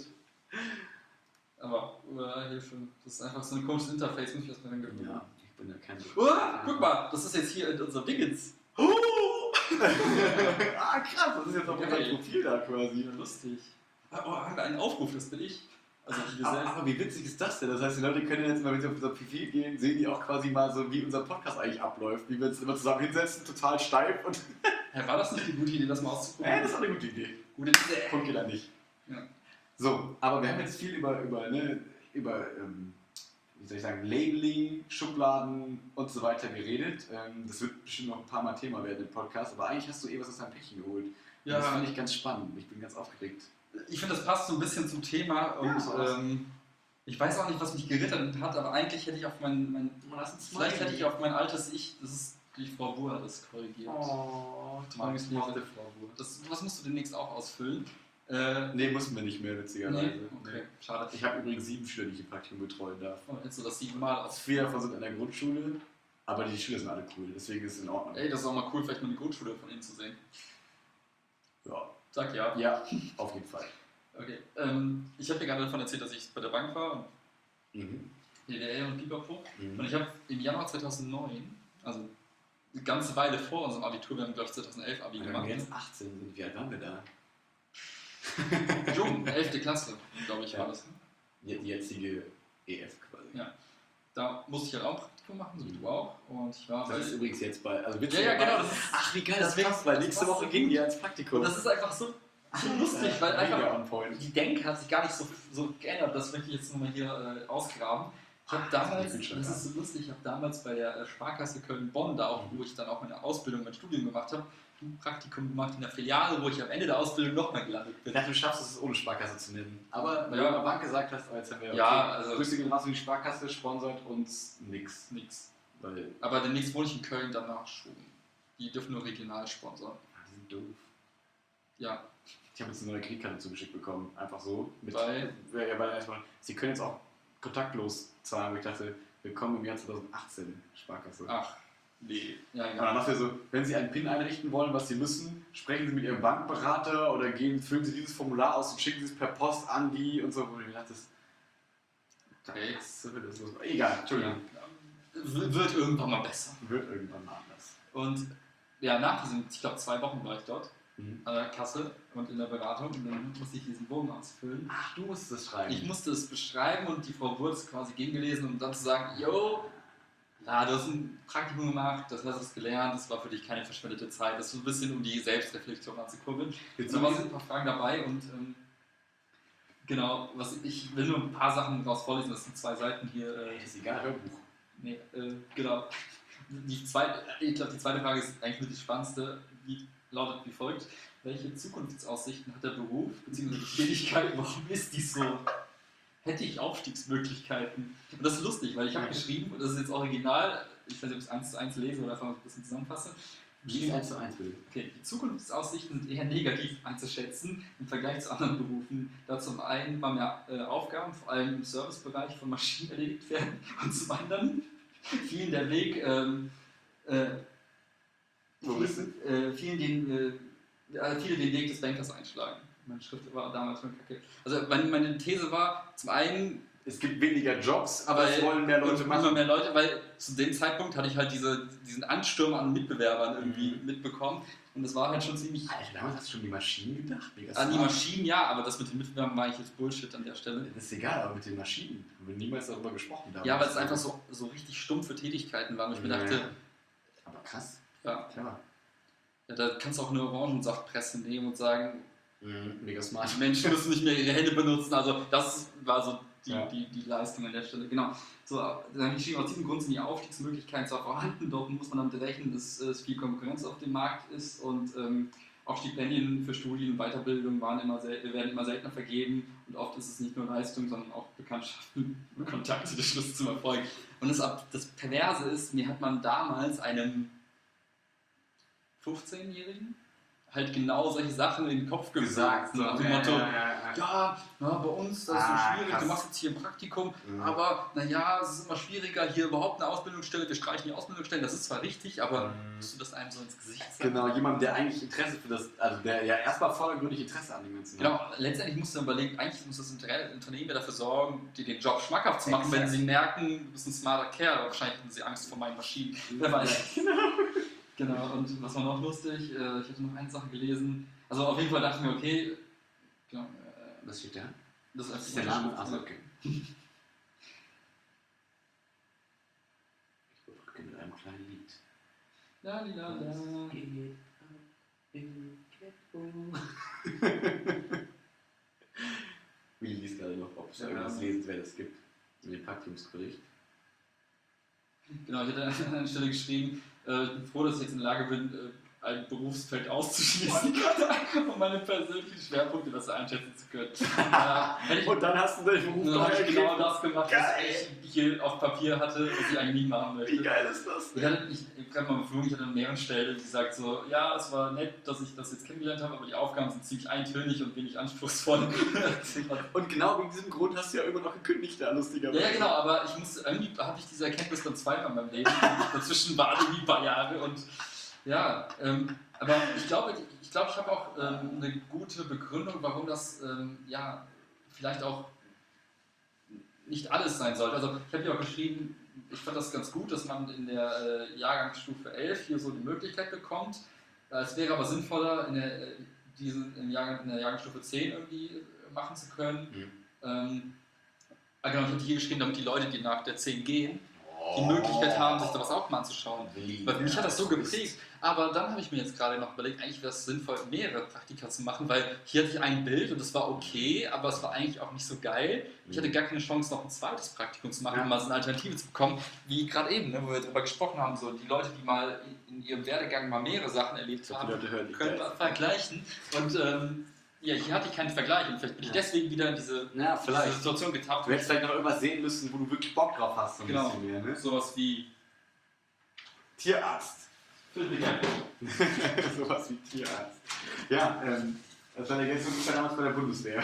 Aber, uh, hier schon, das ist einfach so ein komisches Interface, muss ich erstmal gewöhnen. Ja, ich bin ja kein... Uh, guck mal, das ist jetzt hier in unserem Dingens. ah, krass, das ist jetzt auf unser Geil. Profil da quasi. Ja, lustig. Oh, haben wir einen Aufruf, das bin ich. Also ich Aber, aber wie witzig ist das denn? Das heißt, die Leute können jetzt mal, wenn sie auf unser Profil gehen, sehen die auch quasi mal so, wie unser Podcast eigentlich abläuft. Wie wir uns immer zusammen hinsetzen, total steif und... Hey, war das nicht eine gute Idee, das mal auszuprobieren? Äh, das ist eine gute Idee. Gute Idee. Punkt geht da nicht. Ja. So, aber wir haben jetzt viel über, über, ne, über ähm, wie soll ich sagen, Labeling, Schubladen und so weiter geredet. Ähm, das wird bestimmt noch ein paar Mal Thema werden im Podcast, aber eigentlich hast du eh was aus deinem Päckchen geholt. Ja. Das finde ich ganz spannend. Ich bin ganz aufgeregt. Ich finde, das passt so ein bisschen zum Thema und Ja, so was. ähm, ich weiß auch nicht, was mich gerittert hat, aber eigentlich hätte ich auf mein, mein vielleicht hätte ich auf mein altes Ich, das ist die Frau Buhr, das korrigiert. Oh, Max mochte Liebe. Frau Buhr. Das, was musst du demnächst auch ausfüllen? Äh, Nee, mussten wir nicht mehr, witzigerweise. nee? Okay, schade. Ich habe übrigens sieben Schüler, die ich im Praktikum betreuen darf. Oh, hättest du das siebenmal aus. Vier davon sind in der Grundschule, aber die Schüler sind alle cool, deswegen ist es in Ordnung. Ey, das ist auch mal cool, vielleicht mal die Grundschule von ihnen zu sehen. Ja. Sag ja. Ja, auf jeden Fall. Okay. Ähm, ich habe dir gerade davon erzählt, dass ich bei der Bank war und Mhm. D D L und Pipapo. Mhm. Und ich habe im Januar zweitausendneun, also eine ganze Weile vor unserem Abitur, wir haben glaube ich zweitausendelf Abi Wenn gemacht. wir jetzt achtzehn sind, wie alt waren wir da? Jung, elfte Klasse, glaube ich, Ja. war das. Ne? Die, die jetzige E F quasi. Ja. Da musste ich halt auch ein Praktikum machen, so wie du auch. Und ich war Das ist übrigens jetzt bei. Also Ja, ja, genau. Das ist, Ach, wie geil, das passt, weil nächste das Woche passt gehen so die gut. ins Praktikum. und das ist einfach so, so lustig, weil Mega einfach on point. die Denke hat sich gar nicht so, so geändert. Das möchte ich jetzt nochmal hier äh, ausgraben. Ich habe Ah, damals, das ist das ist so lustig, ich habe damals bei der äh, Sparkasse Köln-Bonn, da auch, wo ich dann auch meine Ausbildung, mein Studium gemacht habe, ein Praktikum gemacht in der Filiale, wo ich am Ende der Ausbildung nochmal gelandet Ich bin. dachte, du schaffst es, ohne Sparkasse zu nennen. Aber wenn Ja. du eine Bank gesagt hast, als haben wir. Ja, also- Grüße gehen raus, die Sparkasse sponsert uns nix. Nix. Weil. Aber demnächst wohne ich in Köln, danach schon. Die dürfen nur regional sponsern. Ah, die sind doof. Ja, Ich habe jetzt eine neue Kreditkarte zugeschickt bekommen. Einfach so. Mit, Weil? Ja, weil erstmal. Sie können jetzt auch kontaktlos zahlen. Aber ich dachte, willkommen im Jahr zweitausendachtzehn, Sparkasse. ach, nee. Ja, Und dann ja. dachte ich so, wenn Sie einen PIN einrichten wollen, was Sie müssen, sprechen Sie mit Ihrem Bankberater oder gehen, füllen Sie dieses Formular aus und schicken Sie es per Post an die und so. Wo ich mir dachte, das, Okay. das wird das los. Egal, Entschuldigung. W- Wird irgendwann mal besser. Wird irgendwann mal anders. Und ja, nach diesen, ich glaube, zwei Wochen war ich dort Mhm. an der Kasse und in der Beratung und dann musste ich diesen Bogen ausfüllen. Ach, du musst es schreiben. Ich musste es beschreiben und die Frau wurde es quasi gegengelesen, um dann zu sagen, yo, ja, du hast ein Praktikum gemacht, das hast du gelernt, das war für dich keine verschwendete Zeit, das ist so ein bisschen um die Selbstreflexion anzukurbeln. Jetzt Da waren ein paar Fragen dabei und ähm, genau, was ich will nur ein paar Sachen daraus vorlesen, das sind zwei Seiten hier. Äh, ist egal, Hörbuch. nee, äh, genau. Die zweite, ich glaube, die zweite Frage ist eigentlich mit die spannendste, die lautet wie folgt: Welche Zukunftsaussichten hat der Beruf bzw. die Tätigkeit? Warum ist die so? Hätte ich Aufstiegsmöglichkeiten? Und das ist lustig, weil ich habe geschrieben, und das ist jetzt original, ich weiß nicht, ob ich es eins zu eins lese oder einfach ein bisschen zusammenfasse. Wie ist eins zu eins, bitte? Okay, die Zukunftsaussichten sind eher negativ einzuschätzen im Vergleich zu anderen Berufen, da zum einen immer mehr äh, Aufgaben, vor allem im Servicebereich von Maschinen erledigt werden und zum anderen vielen der Weg, ähm, äh, Wo bist du? vielen, äh, vielen den, äh, ja, viele den Weg des Bankers einschlagen. Meine Schrift war damals schon kacke. Also meine, meine These war, zum einen Es gibt weniger Jobs, aber aber es wollen mehr Leute immer machen. mehr Leute, weil zu dem Zeitpunkt hatte ich halt diese, diesen Ansturm an Mitbewerbern irgendwie Mhm. mitbekommen und das war halt schon ziemlich Alter, damals hast du schon die Maschinen gedacht? Mega an die smart. Maschinen, ja, aber das mit den Mitbewerbern war ich jetzt Bullshit an der Stelle. Das ist egal, aber mit den Maschinen haben wir niemals darüber gesprochen. damals. Ja, weil es einfach so, so richtig stumpfe Tätigkeiten waren, wo ich mir Ja. dachte, Aber krass, ja, klar. ja, da kannst du auch eine Orangensaftpresse nehmen und sagen, Mhm, mega smart. die Menschen müssen nicht mehr ihre Hände benutzen. Also das war so die, Ja. die, die Leistung an der Stelle. Genau. So, dann habe ich geschrieben, aus diesem Grund sind die Aufstiegsmöglichkeiten zwar vorhanden, dort muss man damit rechnen, dass es viel Konkurrenz auf dem Markt ist und ähm, auch Stipendien für Studien und Weiterbildung waren immer sel- werden immer seltener vergeben und oft ist es nicht nur Leistung, sondern auch Bekanntschaften und Kontakte der Schlüssel zum Erfolg. Und das, Ab- das Perverse ist, mir hat man damals einem fünfzehnjährigen halt genau solche Sachen in den Kopf gesagt. Nach dem Motto, ja, na, bei uns, das ist Ah, so schwierig, krass. du machst jetzt hier ein Praktikum, Mhm. aber naja, es ist immer schwieriger, hier überhaupt eine Ausbildungsstelle, wir streichen die Ausbildungsstellen, das ist zwar richtig, aber Mhm. musst du das einem so ins Gesicht sagen? Genau, jemand, der eigentlich Interesse für das, also der ja erstmal vordergründig Interesse an dem Ganzen hat. Genau, letztendlich musst du überlegen, eigentlich muss das Inter- Unternehmen ja dafür sorgen, dir den Job schmackhaft zu machen, Exakt. wenn sie merken, du bist ein smarter Kerl, aber wahrscheinlich haben sie Angst vor meinen Maschinen. Wer weiß. Genau, und was war noch lustig? Äh, Ich hatte noch eine Sache gelesen. Also auf jeden Fall dachte ich mir, okay, genau, äh, Was steht da? das ist Das einfach ist der Name? Unterschrift. Achso, okay. Ich überbrücke mit einem kleinen Lied. La, li, la, la. Willi liest gerade noch, ob es da Ja. irgendwas Lesenswertes gibt in dem Praktikumsbericht. Genau, ich hatte an einer Stelle geschrieben, äh, ich bin froh, dass ich jetzt in der Lage bin, äh, ein Berufsfeld auszuschließen, um meine persönlichen Schwerpunkte besser einschätzen zu können. Äh, wenn ich, Und dann hast du deinen Beruf dann noch habe ich ergriffen. genau das gemacht, Geil. was ich hier auf Papier hatte, was ich eigentlich nie machen möchte. Wie geil ist das? Ich hatte, ich, ich habe mal beflogen, ich hatte an mehreren Stellen gesagt so, ja, es war nett, dass ich das jetzt kennengelernt habe, aber die Aufgaben sind ziemlich eintönig und wenig anspruchsvoll. Und genau wegen diesem Grund hast du ja immer noch gekündigt, da lustigerweise. Ja, ja, genau, aber ich musste, irgendwie hatte ich diese Erkenntnis dann zweimal in meinem Leben. Dazwischen waren irgendwie ein paar Jahre und ja, ähm, Aber ich glaube, ich, glaube, ich habe auch ähm, eine gute Begründung, warum das ähm, ja vielleicht auch nicht alles sein sollte. Also ich habe hier auch geschrieben, ich fand das ganz gut, dass man in der äh, Jahrgangsstufe elf hier so die Möglichkeit bekommt. Äh, es wäre aber sinnvoller, in der, äh, diesen, im Jahrgang, in der Jahrgangsstufe zehn irgendwie äh, machen zu können. Mhm. Ähm, ah, genau, ich habe hier geschrieben, damit die Leute, die nach der zehn gehen, die Möglichkeit haben, sich sowas auch mal anzuschauen. Weil mich hat das so geprägt. Aber dann habe ich mir jetzt gerade noch überlegt, eigentlich wäre es sinnvoll, mehrere Praktika zu machen, weil hier hatte ich ein Bild und das war okay, aber es war eigentlich auch nicht so geil. Ich hatte gar keine Chance, noch ein zweites Praktikum zu machen, um mal so eine Alternative zu bekommen, wie gerade eben, ne, wo wir darüber gesprochen haben, so die Leute, die mal in ihrem Werdegang mal mehrere Sachen erlebt haben, können wir vergleichen. Und ähm, ja, hier hatte ich keinen Vergleich und vielleicht bin ich deswegen wieder in diese, ja, vielleicht. diese Situation getappt. Du hättest vielleicht noch irgendwas sehen müssen, wo du wirklich Bock drauf hast, so ein genau. bisschen mehr, ne? Sowas wie Tierarzt. Sowas wie Tierarzt. Ja, ähm, das war der Gänse damals bei der Bundeswehr.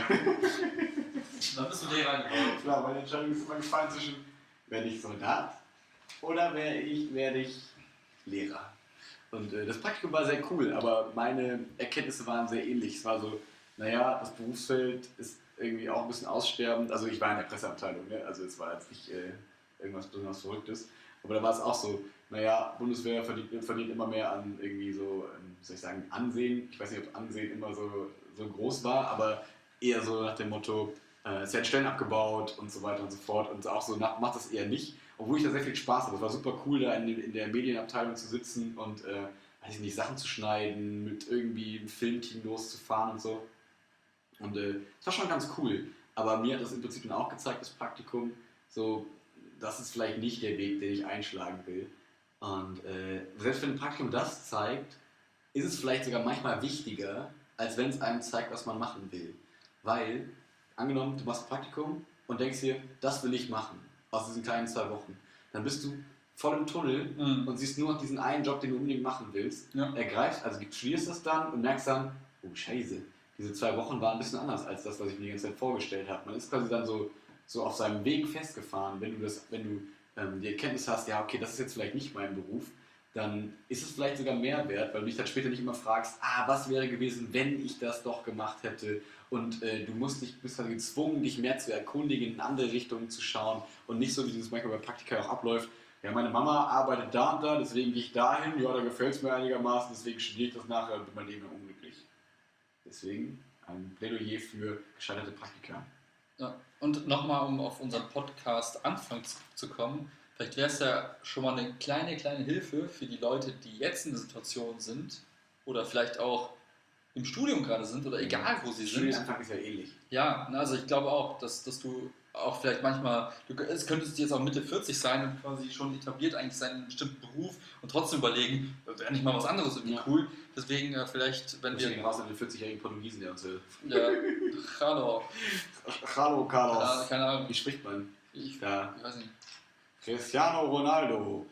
Dann bist du Lehrer geworden. Klar, meine Entscheidung ist immer gefallen zwischen, werde ich Soldat oder werde ich, werde ich Lehrer. Und äh, das Praktikum war sehr cool, aber meine Erkenntnisse waren sehr ähnlich. Es war so, naja, das Berufsfeld ist irgendwie auch ein bisschen aussterbend. Also ich war in der Presseabteilung, ne? Also es war jetzt nicht äh, irgendwas besonders Verrücktes. Aber da war es auch so, naja, Bundeswehr verdient, verdient immer mehr an irgendwie so, ähm, wie soll ich sagen, Ansehen. Ich weiß nicht, ob Ansehen immer so, so groß war, aber eher so nach dem Motto, äh, es werden Stellen abgebaut und so weiter und so fort. Und auch so nach, macht das eher nicht. Obwohl ich da sehr viel Spaß hatte. Es war super cool, da in, in der Medienabteilung zu sitzen und, äh, weiß ich nicht, Sachen zu schneiden, mit irgendwie einem Filmteam loszufahren und so. Und äh, das war schon ganz cool. Aber mir hat das im Prinzip dann auch gezeigt, das Praktikum, so, das ist vielleicht nicht der Weg, den ich einschlagen will. Und äh, selbst wenn ein Praktikum das zeigt, ist es vielleicht sogar manchmal wichtiger, als wenn es einem zeigt, was man machen will. Weil, angenommen, du machst ein Praktikum und denkst dir, das will ich machen, aus diesen kleinen zwei Wochen. Dann bist du voll im Tunnel mhm. und siehst nur noch diesen einen Job, den du unbedingt machen willst. Ja. Ergreifst, also studierst das dann und merkst dann, oh Scheiße, diese zwei Wochen waren ein bisschen anders als das, was ich mir die ganze Zeit vorgestellt habe. Man ist quasi dann so, so auf seinem Weg festgefahren, wenn du, das, wenn du ähm, die Erkenntnis hast, ja okay, das ist jetzt vielleicht nicht mein Beruf, dann ist es vielleicht sogar mehr wert, weil du dich dann später nicht immer fragst, ah, was wäre gewesen, wenn ich das doch gemacht hätte. Und äh, du musst dich, bist dann gezwungen, dich mehr zu erkundigen, in andere Richtungen zu schauen und nicht so, wie das manchmal bei Praktika auch abläuft. Ja, meine Mama arbeitet da und da, deswegen gehe ich dahin, ja, da gefällt es mir einigermaßen, deswegen studiere ich das nachher und bin mein Leben unglücklich. Deswegen ein Plädoyer für gescheiterte Praktika. Ja, und nochmal, um auf unseren Podcast Anfang zu kommen, vielleicht wäre es ja schon mal eine kleine, kleine Hilfe für die Leute, die jetzt in der Situation sind oder vielleicht auch im Studium gerade sind oder egal wo sie sind. Studienanfang ist ja ähnlich. Ja, also ich glaube auch, dass, dass du auch vielleicht manchmal, du, es könntest jetzt auch Mitte vierzig sein und quasi schon etabliert eigentlich seinen bestimmten Beruf und trotzdem überlegen, wäre nicht mal was anderes irgendwie ja. cool. Deswegen äh, vielleicht, wenn Deswegen wir... raus an den vierzigjährigen Portugiesen, der uns hilft. Ja, hallo. Hallo, Carlos. Ja, keine Ahnung. Wie spricht man? Ich, ja. ich weiß nicht. Cristiano Ronaldo.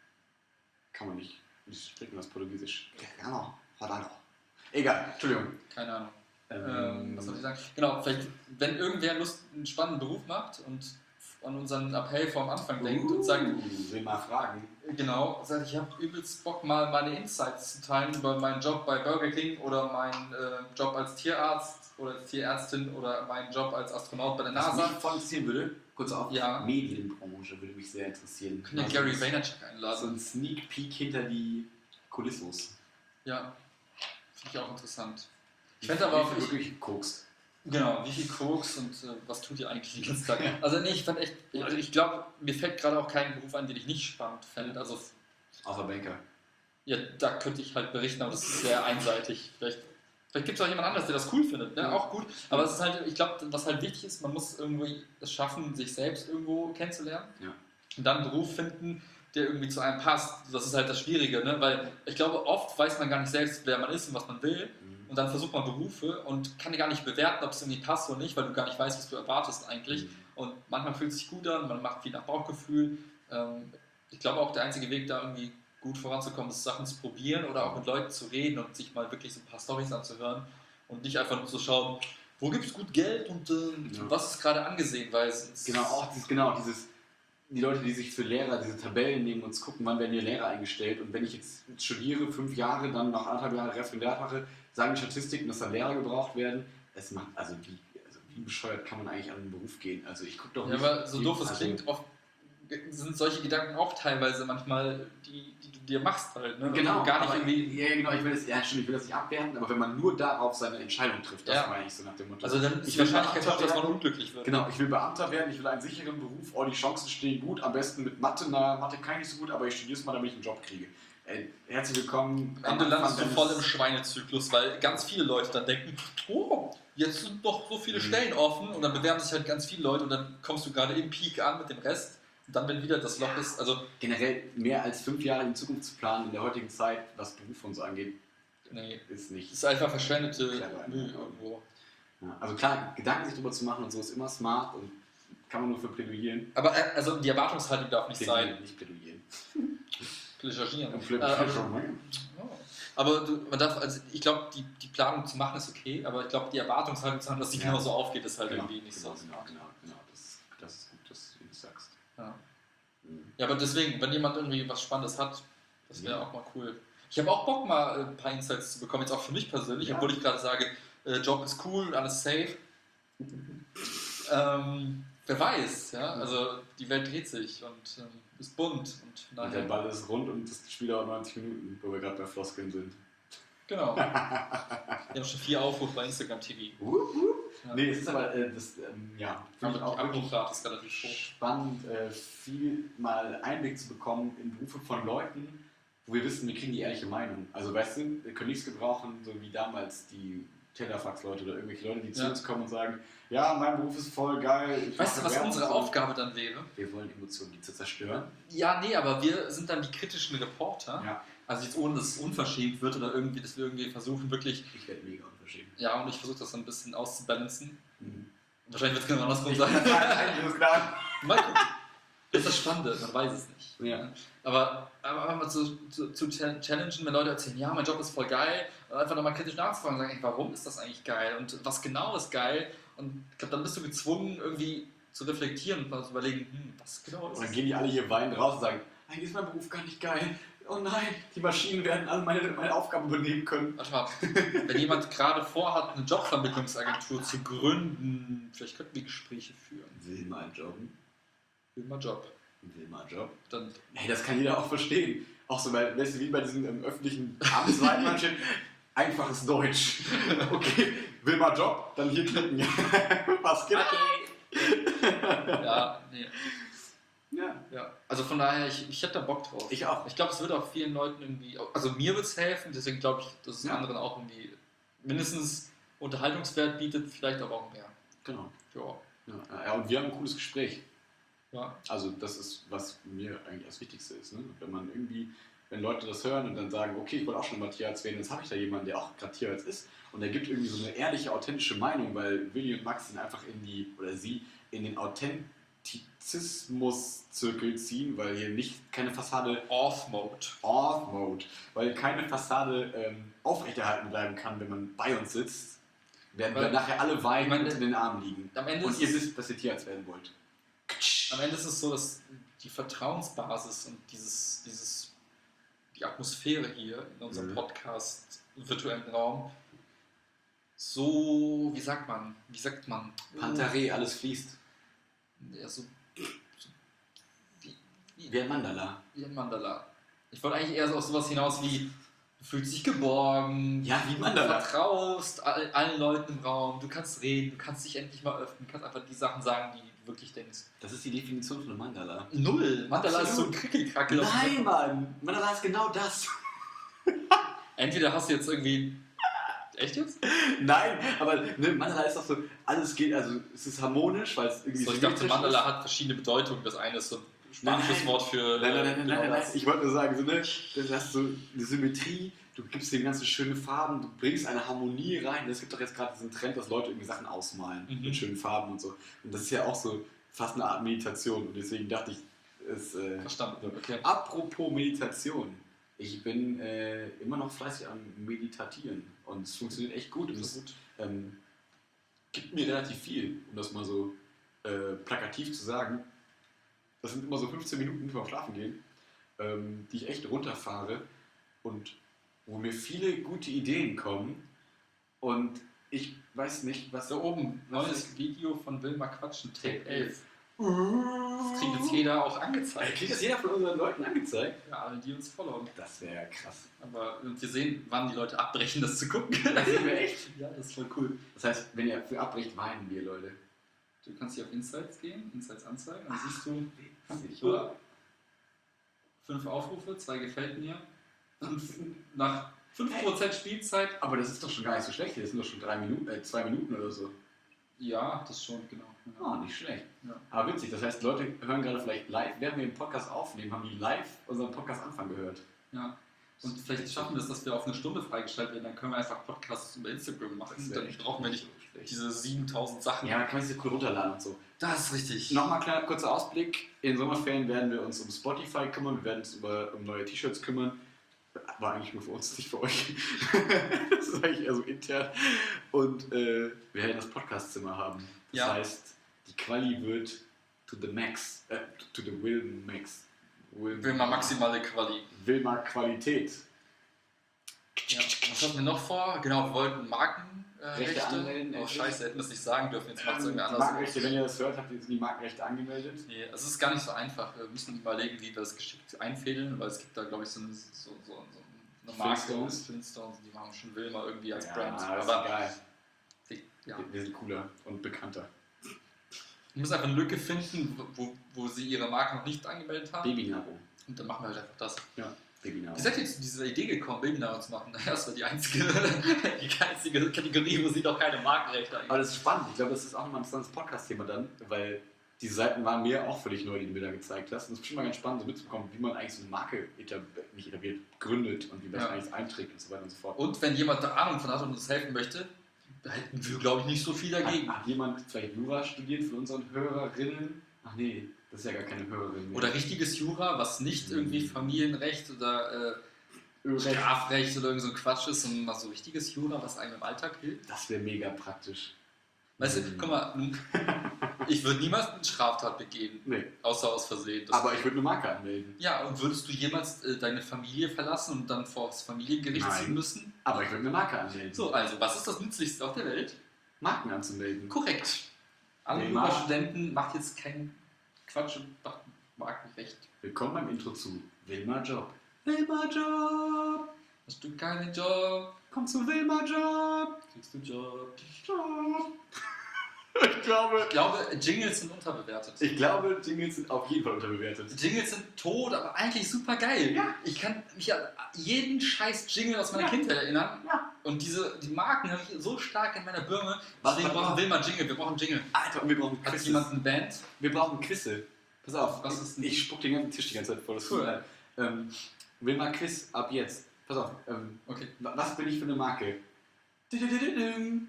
Kann man nicht. Wie spricht man das Portugiesisch? Cristiano Ronaldo. Egal, Entschuldigung. Keine Ahnung. Ähm, was soll ich sagen? Genau, vielleicht, wenn irgendwer Lust, einen spannenden Beruf macht und an unseren Appell vom Anfang denkt uh, und sagt, will mal fragen. Genau, sagt, ich habe übelst Bock, mal meine Insights zu teilen über meinen Job bei Burger King oder meinen äh, Job als Tierarzt oder als Tierärztin oder meinen Job als Astronaut bei der NASA. Was mich voll interessieren würde, kurz auf, ja. Medienbranche würde mich sehr interessieren. Können ja Gary Vaynerchuk einladen. So ein Sneak Peek hinter die Kulissos. Ja, finde ich auch interessant. Ich fände aber auch... Wie viel wirklich kokst. Genau, wie viel Koks und äh, was tut ihr eigentlich den ganzen Tag? Also nee, ich fand echt... Also ich glaube, mir fällt gerade auch kein Beruf ein, den ich nicht spannend fände. Also, außer Banker. Ja, da könnte ich halt berichten, aber das ist sehr einseitig. Vielleicht, vielleicht gibt es auch jemand anderes, der das cool findet. Ne? Ja. Auch gut. Aber es ist halt, ich glaube, was halt wichtig ist, man muss irgendwie es schaffen, sich selbst irgendwo kennenzulernen. Ja. Und dann einen Beruf finden, der irgendwie zu einem passt. Das ist halt das Schwierige, ne? Weil ich glaube, oft weiß man gar nicht selbst, wer man ist und was man will. Mhm. Und dann versucht man Berufe und kann gar nicht bewerten, ob es irgendwie passt oder nicht, weil du gar nicht weißt, was du erwartest eigentlich. Mhm. Und manchmal fühlt es sich gut an, man macht viel nach Bauchgefühl. Ähm, ich glaube auch, der einzige Weg, da irgendwie gut voranzukommen, ist Sachen zu probieren oder auch mit Leuten zu reden und sich mal wirklich so ein paar Storys anzuhören und nicht einfach nur zu schauen, wo gibt es gut Geld und äh, ja. was ist gerade angesehen, weil es genau, auch dieses, genau, dieses die Leute, die sich für Lehrer diese Tabellen nehmen und gucken, wann werden hier Lehrer eingestellt. Und wenn ich jetzt studiere, fünf Jahre, dann nach anderthalb Jahren Referendar mache, sagen die Statistiken, dass dann Lehrer gebraucht werden. Es macht, also wie, also wie bescheuert kann man eigentlich an den Beruf gehen? Also ich gucke doch Ja, nicht... aber so wie- doof es also, klingt, oft sind solche Gedanken auch teilweise manchmal, die, die du dir machst halt. Ne? Genau, Gar nicht aber, irgendwie. ja, genau, ich will, das, ja, stimmt, ich will das nicht abwerten, aber wenn man nur darauf seine Entscheidung trifft, das Ja. meine ich so nach dem Motto. Also dann ist Ich die will Wahrscheinlichkeit Beamter hoch, dass man werden. unglücklich wird. Genau, ich will Beamter werden, ich will einen sicheren Beruf, oh, die Chancen stehen gut, am besten mit Mathe, na, Mathe kann ich nicht so gut, aber ich studiere es mal, damit ich einen Job kriege. Ey, herzlich willkommen. Am Ende landest du Anfang voll deines- im Schweinezyklus, weil ganz viele Leute dann denken, oh, jetzt sind doch so viele Mhm. Stellen offen und dann bewerben sich halt ganz viele Leute und dann kommst du gerade im Peak an mit dem Rest und dann, wenn wieder das Loch ist, also Generell mehr als fünf Jahre in die Zukunft zu planen in der heutigen Zeit, was Beruf und so angeht, nee, ist nicht. ist einfach verschwendete Clever, Mühe ja. irgendwo. Ja, also klar, Gedanken sich darüber zu machen und so ist immer smart und kann man nur für plädieren. Aber äh, also die Erwartungshaltung darf nicht sein. Nicht plädieren. Plädieren. Und plä- Äh, aber- plädieren. Ja. Aber du, man darf, also ich glaube, die, die Planung zu machen ist okay, aber ich glaube, die Erwartungshaltung zu haben, dass die Ja. genauso aufgeht, ist halt Genau, irgendwie nicht genau, so. genau, genau, genau. Das, das ist gut, dass du das sagst. Ja. Mhm. ja, aber deswegen, wenn jemand irgendwie was Spannendes hat, das wäre Ja. auch mal cool. Ich habe auch Bock, mal äh, ein paar Insights zu bekommen, jetzt auch für mich persönlich, Ja. obwohl ich gerade sage, äh, Job ist cool, alles safe. ähm, wer weiß, ja, also die Welt dreht sich und ähm, ist bunt und von Und der daher, Ball ist rund und das Spiel dauert neunzig Minuten, wo wir gerade bei Floskeln sind. genau. Wir haben schon vier Aufrufe bei Instagram T V. Uh, uh. Ja. Nee, es ist aber, äh, das, ähm, ja, finde Aber ich auch die wirklich Abbruchrate ist relativ hoch. spannend, äh, viel mal Einblick zu bekommen in Berufe von Leuten, wo wir wissen, wir kriegen die ehrliche Meinung. Also weißt du, wir können nichts gebrauchen, so wie damals die Telefax-Leute oder irgendwelche Leute, die zu Ja. uns kommen und sagen, ja, mein Beruf ist voll geil. ich Weißt du, mache was Werbung unsere und so. Aufgabe dann wäre? Wir wollen Emotionen, die zu zerstören. Ja, nee, aber wir sind dann die kritischen Reporter. Ja, Also jetzt ohne, dass es unverschämt wird oder irgendwie, dass wir irgendwie versuchen, wirklich, ich werde mega unverschämt. ja, und ich versuche das so ein bisschen auszubalancen. Mhm. Wahrscheinlich wird es genau andersrum Ich sein. bin klar. Mal gucken. Das ist das Spannende, man weiß es nicht. Ja. Aber, aber aber mal zu, zu, zu challengen, wenn Leute erzählen, ja, mein Job ist voll geil, und einfach nochmal kritisch nachzufragen und sagen, ey, warum ist das eigentlich geil und was genau ist geil? Und ich glaube, dann bist du gezwungen, irgendwie zu reflektieren und mal zu überlegen, hm, was genau ist Und dann es? gehen die alle hier weinend raus und sagen, eigentlich ist mein Beruf gar nicht geil. Oh nein, die Maschinen werden alle meine, meine Aufgaben übernehmen können. Warte mal, wenn jemand gerade vorhat, eine Jobvermittlungsagentur zu gründen, vielleicht könnten wir Gespräche führen. Will mal jobben. Will mal Job. Will mal Job. Dann, Hey, das kann jeder auch verstehen. Auch so, weil, weißt du, wie bei diesen ähm, öffentlichen Amtsweiten steht, einfaches Deutsch. Okay, will mal Job, dann hier klicken. Was geht? ja, nee. Ja, Ja. Also von daher, ich, ich hätte da Bock drauf. ich auch. Ich glaube, es wird auch vielen Leuten irgendwie, also mir wird es helfen, deswegen glaube ich, dass es Ja. anderen auch irgendwie mindestens Unterhaltungswert bietet, vielleicht aber auch mehr. Genau. Ja. Ja, ja, und wir haben ein cooles Gespräch. Ja. Also das ist, was mir eigentlich das Wichtigste ist. Ne? Wenn man irgendwie, wenn Leute das hören und dann sagen, okay, ich wollte auch schon mal Tierarzt werden, jetzt habe ich da jemanden, der auch gerade Tierarzt ist und der gibt irgendwie so eine ehrliche, authentische Meinung, weil Willi und Max sind einfach in die, oder sie, in den Authentizismus-Zirkel ziehen, weil hier nicht keine Fassade Off-Mode. Off-Mode, weil keine Fassade ähm, aufrechterhalten bleiben kann, wenn man bei uns sitzt, werden Weil- wir nachher alle weinen ich meine, und in den Armen liegen. Am Ende, Und ist ihr es, wisst, dass ihr Tierarzt werden wollt. am Ende ist es so, dass die Vertrauensbasis und dieses, dieses, die Atmosphäre hier in unserem Mhm. Podcast virtuellen Raum so, wie sagt man, wie sagt man? Pantaré, alles fließt. Ja, so, so wie, wie, Wie ein Mandala. wie ein Mandala. Ich wollte eigentlich eher so auf sowas hinaus wie, du fühlst dich geborgen, Ja, wie du Mandala. vertraust all, allen Leuten im Raum, du kannst reden, du kannst dich endlich mal öffnen, du kannst einfach die Sachen sagen, die du wirklich denkst. Das ist die Definition von einem Mandala. Null! Mandala ist so ein Absolut. Krickelkrackel. auf Nein, diesem- Mann! Mandala ist genau das. Entweder hast du jetzt irgendwie... Echt jetzt? Nein, aber ne, Mandala ist doch so, alles geht, also es ist harmonisch, weil es irgendwie So, ich dachte, symmetrisch Mandala ist. hat verschiedene Bedeutungen. Das eine ist so ein spanisches Nein. Wort für... Nein, nein, nein, äh, nein, genau nein, nein, das. ich wollte nur sagen, so, ne, du hast so eine Symmetrie, du gibst dem ganzen schöne Farben, du bringst eine Harmonie rein. Es gibt doch jetzt gerade diesen Trend, dass Leute irgendwie Sachen ausmalen Mhm. mit schönen Farben und so. Und das ist ja auch so fast eine Art Meditation. Und deswegen dachte ich, es... Äh, Verstanden, okay. Apropos Meditation. Ich bin äh, immer noch fleißig am Meditatieren und es funktioniert echt gut. Und Das es ist gut. ähm, gibt mir relativ viel, um das mal so äh, plakativ zu sagen. das sind immer so fünfzehn Minuten vorm Schlafen gehen, ähm, die ich echt runterfahre und wo mir viele gute Ideen kommen und ich weiß nicht, was... Da oben, was neues ich- Video von Wilma Quatschen, Tape elf. Das Das kriegt jetzt jeder auch angezeigt. Kriegt das jeder von unseren Leuten angezeigt? Ja, alle, die uns followen. Das wäre krass. Aber und wir sehen, wann die Leute abbrechen, das zu gucken. Das sehen wir echt. Ja, das ist voll cool. Das heißt, wenn ihr für abbricht, weinen wir, Leute. Du kannst hier auf Insights gehen, Insights anzeigen, dann siehst du, Witzig, so, fünf Aufrufe, zwei gefällt mir. Fünf, nach fünf Prozent Spielzeit. Aber das ist doch schon gar nicht so schlecht. Das sind doch schon drei Minuten, äh, zwei Minuten oder so. Ja, das schon, genau. Oh, nicht schlecht. Ja. Aber witzig, das heißt, Leute hören gerade vielleicht live, während wir den Podcast aufnehmen, haben die live unseren Podcast Anfang gehört. Ja. Und vielleicht schaffen wir es, dass wir auf eine Stunde freigestellt werden, dann können wir einfach Podcasts über Instagram machen. Das wär Dann echt brauchen wir nicht so schlecht. diese siebentausend Sachen. Ja, dann kann man sich cool runterladen und so. Das ist richtig. Nochmal kleiner kurzer Ausblick. In Sommerferien werden wir uns um Spotify kümmern, wir werden uns über, um neue T-Shirts kümmern. War eigentlich nur für uns, nicht für euch. Das ist eigentlich eher so intern. Und äh, wir werden das Podcastzimmer haben. Das Ja. heißt, die Quali wird to the max, äh, to the will max. Will, Will mal maximale Quali. will mal Qualität. Ja. Was hatten wir noch vor? Genau, wir wollten Markenrechte. Äh, Rechte Rechte. anmelden, Oh endlich. scheiße, hätten wir es nicht sagen dürfen. Jetzt macht es Ähm, irgendwie die anders. Markenrechte, wenn ihr das hört, habt ihr jetzt die Markenrechte angemeldet. Nee, es ist gar nicht so einfach. Wir müssen überlegen, wie wir das geschickt einfädeln, weil es gibt da, glaube ich, so eine, so, so, so eine Marke. Flintstones. Flintstones, die haben schon Wilma irgendwie als Ja, Brand. das ist Aber geil. ja, Wir, wir sind cooler und bekannter. ich muss einfach eine Lücke finden, wo, wo sie ihre Marke noch nicht angemeldet haben. Babynaro. Und dann machen wir halt einfach das. Ja, Babynaro. Wie seid ihr zu dieser Idee gekommen, Babynaro zu machen? Naja, das war die einzige, die einzige Kategorie, wo sie noch keine Markenrechte Aber das ist spannend. Ich glaube, das ist auch nochmal ein interessantes Podcast-Thema dann, weil die Seiten waren mir auch völlig neu, die du mir da gezeigt hast. Und es ist schon mal ganz spannend, so mitzubekommen, wie man eigentlich so eine Marke etab nicht etabliert, gründet und wie man das Ja. eigentlich einträgt und so weiter und so fort. Und wenn jemand da Ahnung von hat und uns helfen möchte, da hätten wir, glaube ich, nicht so viel dagegen. Hat, hat jemand vielleicht Jura studiert von unseren Hörerinnen? Ach nee, das ist ja gar keine Hörerin mehr. Oder richtiges Jura, was nicht irgendwie Familienrecht oder äh, Ölrecht. Strafrecht oder irgend so ein Quatsch ist, sondern mal so richtiges Jura, was einem im Alltag hilft. Das wäre mega praktisch. Weißt du, Mhm. guck mal, ich würde niemals eine Straftat begehen, Nee, außer aus Versehen. Das- aber ich würde eine Marke anmelden. ja, und würdest du jemals äh, deine Familie verlassen und dann vor das Familiengericht Nein. ziehen müssen? Aber ich würde eine Marke anmelden. So, also, was ist das Nützlichste auf der Welt? Marken anzumelden. Korrekt. Alle Nee, Jura Mar- Studenten macht jetzt keinen Quatsch und macht Markenrecht. Willkommen beim Intro zu Wilma Job. Wilma Job! Hast du keinen Job, Komm zu Wilma Job! kriegst du Job. Job! Ich glaube, Ich glaube, Jingles sind unterbewertet. ich glaube, Jingles sind auf jeden Fall unterbewertet. Jingles sind tot, aber eigentlich super geil. Ja. Ich kann mich an jeden scheiß Jingle aus meiner Ja. Kindheit erinnern. Ja. Und diese, die Marken habe ich so stark in meiner Birne. Was- Deswegen was- brauchen wir mal Jingle. Wir brauchen Jingle. Alter, und wir brauchen Hat Quizze. jemand eine Band? Wir brauchen Quizze. Pass auf, Was ist denn- ich spuck den ganzen Tisch die ganze Zeit voll. Das Cool. tut mir leid. ähm, Wilma Quiz ab jetzt. Pass auf, ähm, Okay. wa- was bin ich für eine Marke? Dididididum.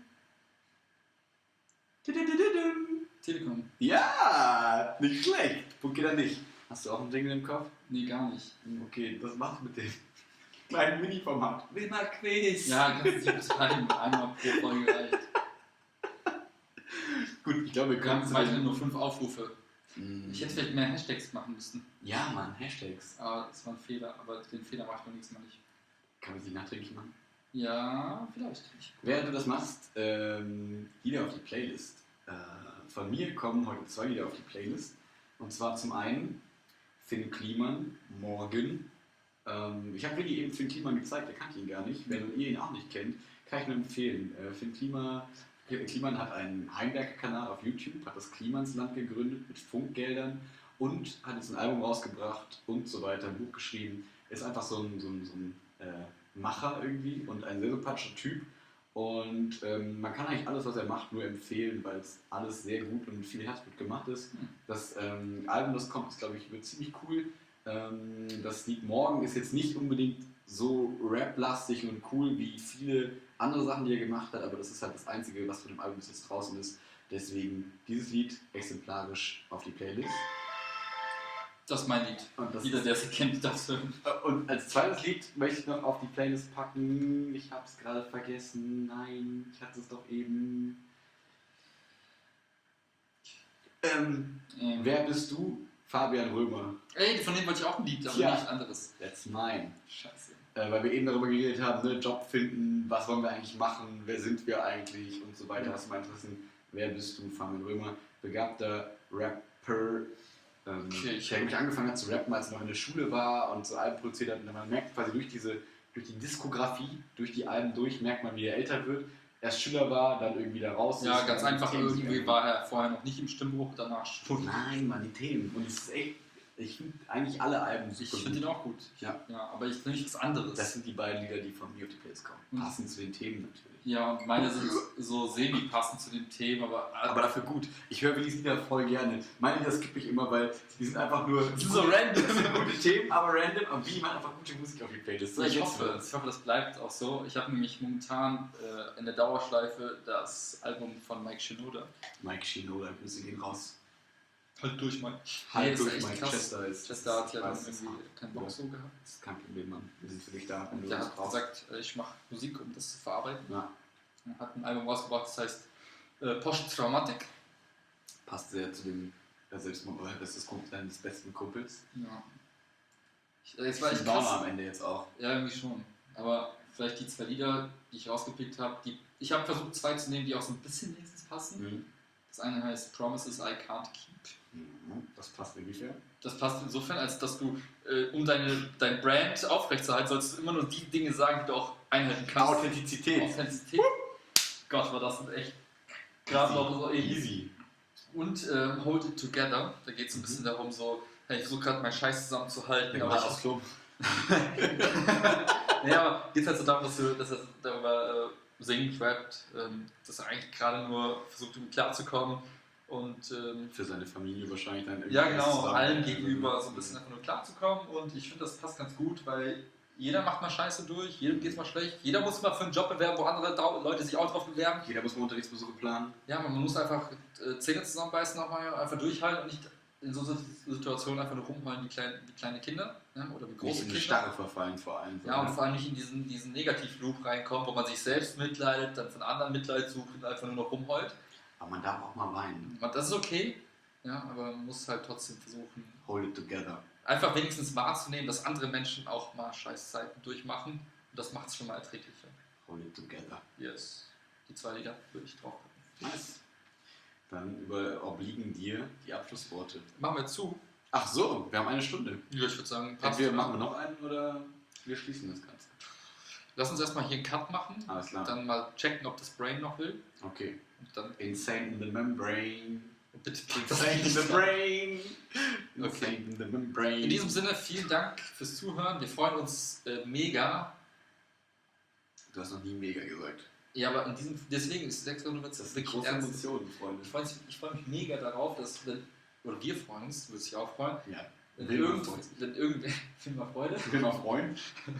Dididididum. Telekom. Ja, nicht schlecht. Punkt geht er nicht. Hast du auch einen Jingle im Kopf? Nee, gar nicht. Okay, das machst du mit dem kleinen Mini-Format. Wilma Quiz. Ja, kannst du nicht betreiben. Einmal pro Folge reicht. Gut, ich glaube, wir Wir können haben weiterhin nur fünf Aufrufe. Mm. Ich hätte vielleicht mehr Hashtags machen müssen. Ja, Mann, Hashtags. Aber das war ein Fehler. Aber den Fehler mache ich beim nächsten Mal nicht. Kann man sie nachträglich machen? Ja, vielleicht. Ich- Während du das machst, ähm, Lieder auf die Playlist. Äh, von mir kommen heute zwei Lieder auf die Playlist. Und zwar zum einen Finn Kliman, Morgen. Ähm, ich habe Willi eben Finn Kliman gezeigt, er kannte ihn gar nicht. Wenn ihr ihn auch nicht kennt, kann ich nur empfehlen. Äh, Finn Klima, Kliman hat einen Heimwerker-Kanal auf YouTube, hat das Klimansland gegründet mit Funkgeldern und hat jetzt ein Album rausgebracht und so weiter, ein Buch geschrieben. Ist einfach so ein, so ein, so ein äh, Macher irgendwie und ein sehr sympathischer Typ. Und ähm, man kann eigentlich alles, was er macht, nur empfehlen, weil es alles sehr gut und mit viel Herzblut gemacht ist. Hm. Das ähm, Album, das kommt, ist, glaube ich, wird ziemlich cool. Ähm, das Lied Morgen ist jetzt nicht unbedingt so rap-lastig und cool wie viele andere Sachen, die er gemacht hat, aber das ist halt das Einzige, was von dem Album bis jetzt draußen ist. Deswegen dieses Lied exemplarisch auf die Playlist. Das ist mein Lied. Und, das Jeder, der sie kennt, das hören. und als zweites Lied möchte ich noch auf die Playlist packen. Ich habe es gerade vergessen. Nein, ich hatte es doch eben. Ähm, Ähm, Wer bist du Fabian Römer. Ey, von dem wollte ich auch ein Lied, aber Tja. nicht anderes. That's mine. Scheiße. Äh, weil wir eben darüber geredet haben, ne, Job finden, was wollen wir eigentlich machen, wer sind wir eigentlich und so weiter. Ja. Hast du mal Interessen? Wer bist du? Fabian Römer, begabter Rapper. Ähm, Okay, ich- der nämlich angefangen hat zu rappen, als er noch in der Schule war und so Alben produziert hat. Und man merkt quasi durch diese, durch die Diskografie, durch die Alben durch, merkt man, wie er älter wird. Erst Schüler war, dann irgendwie da raus Ja, ist, ganz dann einfach, Themen irgendwie gegangen. war er vorher noch nicht im Stimmbruch, danach schon. Nein, Mann, die Themen. Und es ist echt, ich finde eigentlich alle Alben Ich super finde gut. ihn auch gut. Ja. Ja, aber ich will nicht was anderes. Das sind die beiden Lieder, die von mir auf die Playlist kommen. Mhm. Passend zu den Themen natürlich. Ja, und meine sind so semi-passend zu den Themen, aber. Aber dafür gut. Ich höre diese Lieder voll gerne. Meine Lieder skippe ich immer, weil die sind einfach nur Die sind so random. Das sind gute Themen, aber random. Aber wie man einfach gute Musik auf die Playlist. So ich, jetzt hoffe, wird's. ich hoffe, das bleibt auch so. Ich habe nämlich momentan äh, in der Dauerschleife das Album von Mike Shinoda. Mike Shinoda, Grüße gehen raus. Halt durch, Mann. Halt ist durch, echt Mike. krass. Chester ist. Chester hat ja dann das ist irgendwie hart. keinen Bock so gehabt. Das ist kein Problem, Mann. Wir sind für dich da. wenn Und du der das hat brauchst. gesagt, äh, ich mache Musik, um das zu verarbeiten. Ja, Er hat ein Album rausgebracht, das heißt äh, Post-Traumatic. passt sehr zu dem äh, Selbstmord, oder das ist Kumpel deines besten Kumpels. Ja. Ich, äh, es war echt Downer krass. am Ende jetzt auch. Ja, irgendwie schon. Aber vielleicht die zwei Lieder, die ich rausgepickt habe, die ich habe versucht, zwei zu nehmen, die auch so ein bisschen wenigstens passen. Mhm. Das eine heißt Promises I Can't Keep. Mhm. Das passt inwiefern? Das passt insofern, als dass du, äh, um deine, dein Brand aufrechtzuerhalten, sollst du immer nur die Dinge sagen, die du auch einhalten kannst. Authentizität. Authentizität. Gott, war das echt gerade noch so easy. Easy. Und ähm, Hold It Together. Da geht es ein bisschen darum, so, hey, ich versuche gerade meinen Scheiß zusammenzuhalten. Der aber ich, Club. ja, aber geht halt so darum, dass, du, dass er darüber äh, singt, rappt, ähm, dass er eigentlich gerade nur versucht, irgendwie klarzukommen und ähm, Für seine Familie wahrscheinlich dann irgendwie. ja, genau, zusammen- allen gegenüber so ein bisschen einfach nur klarzukommen und ich finde, das passt ganz gut, weil jeder macht mal Scheiße durch, jedem geht es mal schlecht, jeder muss mal für einen Job bewerben, wo andere Dau- Leute sich auch drauf bewerben. Jeder muss mal Unterrichtsbesuche planen. Ja, man muss einfach äh, Zähne zusammenbeißen, auch mal einfach durchhalten und nicht in so Situationen einfach nur rumheulen wie, klein, wie kleine Kinder, ne? Oder wie Nicht große in eine Kinder. Starre verfallen vor allem. Ja, und vor allem nicht in diesen, diesen Negativ-Loop reinkommt, wo man sich selbst mitleidet, dann von anderen Mitleid sucht und einfach nur noch rumheult. Aber man darf auch mal weinen. Und das ist okay, ja, aber man muss halt trotzdem versuchen, Hold it together. einfach wenigstens wahrzunehmen, dass andere Menschen auch mal Scheißzeiten durchmachen und das macht es schon mal erträglicher. Hold it together. Yes. Die zwei Lieder würde ich drauf packen. Nice. Dann über obliegen dir die Abschlussworte. Machen wir zu. Ach so, wir haben eine Stunde. Ja, ich würde sagen, passt. Entweder machen wir noch einen oder wir schließen das Ganze. Lass uns erstmal hier einen Cut machen, Alles klar. dann mal checken, ob das Brain noch will. Okay. Und dann Insane in the membrane. bitte Insane in the brain. Okay. Insane in the membrane. In diesem Sinne, vielen Dank fürs Zuhören. Wir freuen uns äh, mega. Du hast noch nie mega gesagt. Ja, aber in diesem, deswegen ist sechs Uhr Das sind große Emotionen, Freunde. Ich freue mich, ich freu mich mega darauf, dass, wenn, oder wir freuen uns, würde sich auch freuen, Ja. wenn, Will man irgend, freuen. wenn irgendwer, will mal Freude, Ich will mal freuen.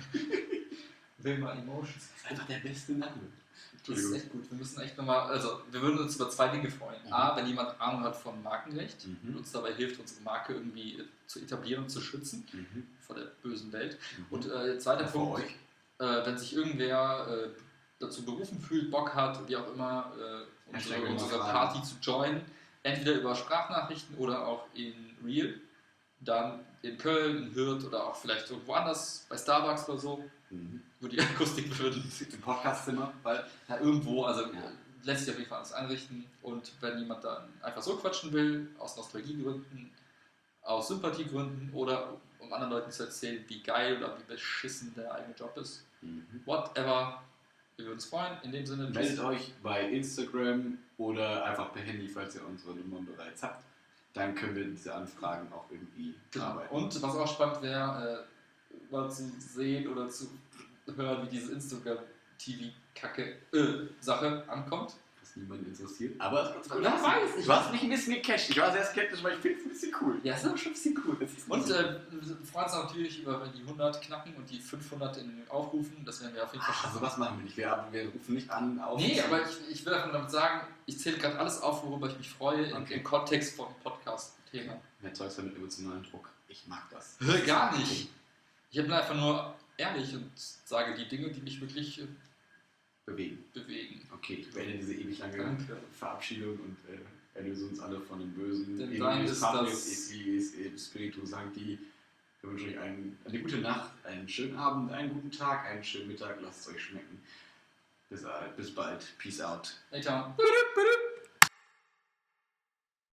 will mal Emotions. Das ist einfach der beste Name. Das ist echt gut. Wir müssen echt nochmal, also wir würden uns über zwei Dinge freuen. Mhm. A, wenn jemand Ahnung hat von Markenrecht und Mhm. uns dabei hilft, unsere Marke irgendwie zu etablieren und zu schützen Mhm. vor der bösen Welt. Und Und äh, zweiter vor Punkt, euch. äh, wenn sich irgendwer äh, dazu berufen fühlt, Bock hat, wie auch immer, äh, Hashtag unsere, unsere Fragen. Party zu joinen, entweder über Sprachnachrichten oder auch in Real, dann in Köln, in Hürth oder auch vielleicht irgendwo anders, bei Starbucks oder so, Mhm. wo die Akustik würden. Im Podcastzimmer, weil Ja, irgendwo, also Ja. lässt sich auf jeden Fall alles einrichten. Und wenn jemand dann einfach so quatschen will, aus Nostalgiegründen, aus Sympathiegründen oder um anderen Leuten zu erzählen, wie geil oder wie beschissen der eigene Job ist, mhm. whatever, wir würden uns freuen. In dem Sinne, meldet euch bei Instagram oder einfach per Handy, falls ihr unsere Nummern bereits habt. Dann können wir diese Anfragen auch irgendwie Genau. bearbeiten. Und was auch spannend wäre, äh, mal zu sehen oder zu hören, wie diese Instagram-T V-Kacke-Sache ankommt. Was niemanden interessiert. Aber es ist Wer weiß, ich du hast mich ein bisschen gecatcht. Ich war sehr skeptisch, aber ich finde es ein bisschen cool. Ja, ist aber schon ein bisschen cool. Das ist ein Und bisschen- äh, wir freuen uns natürlich über, wenn die hundert knacken und die fünfhundert in Aufrufen. Das werden wir auf jeden Fall Ach, schaffen. also was machen wir nicht? Wir, wir rufen nicht an auf. Nee, aber ich, ich will einfach damit sagen, ich zähle gerade alles auf, worüber ich mich freue, im, Okay. im Kontext vom Podcast-Thema. Wer erzeugt einen emotionalen Druck? Ich mag das. Gar nicht. Ich bin einfach nur ehrlich und sage die Dinge, die mich wirklich äh, Bewegen. bewegen. Okay, ich beende diese ewig lange Danke. Verabschiedung und äh, erlöse uns alle von dem Bösen. Denn In dein Nobis ist Patris das- et viis et Spiritus Sancti. Wir wünschen euch einen, eine gute Nacht, einen schönen Abend, einen guten Tag, einen schönen Mittag. Lasst es euch schmecken. Bis, bis bald. Peace out. Later. Ba-da, ba-da.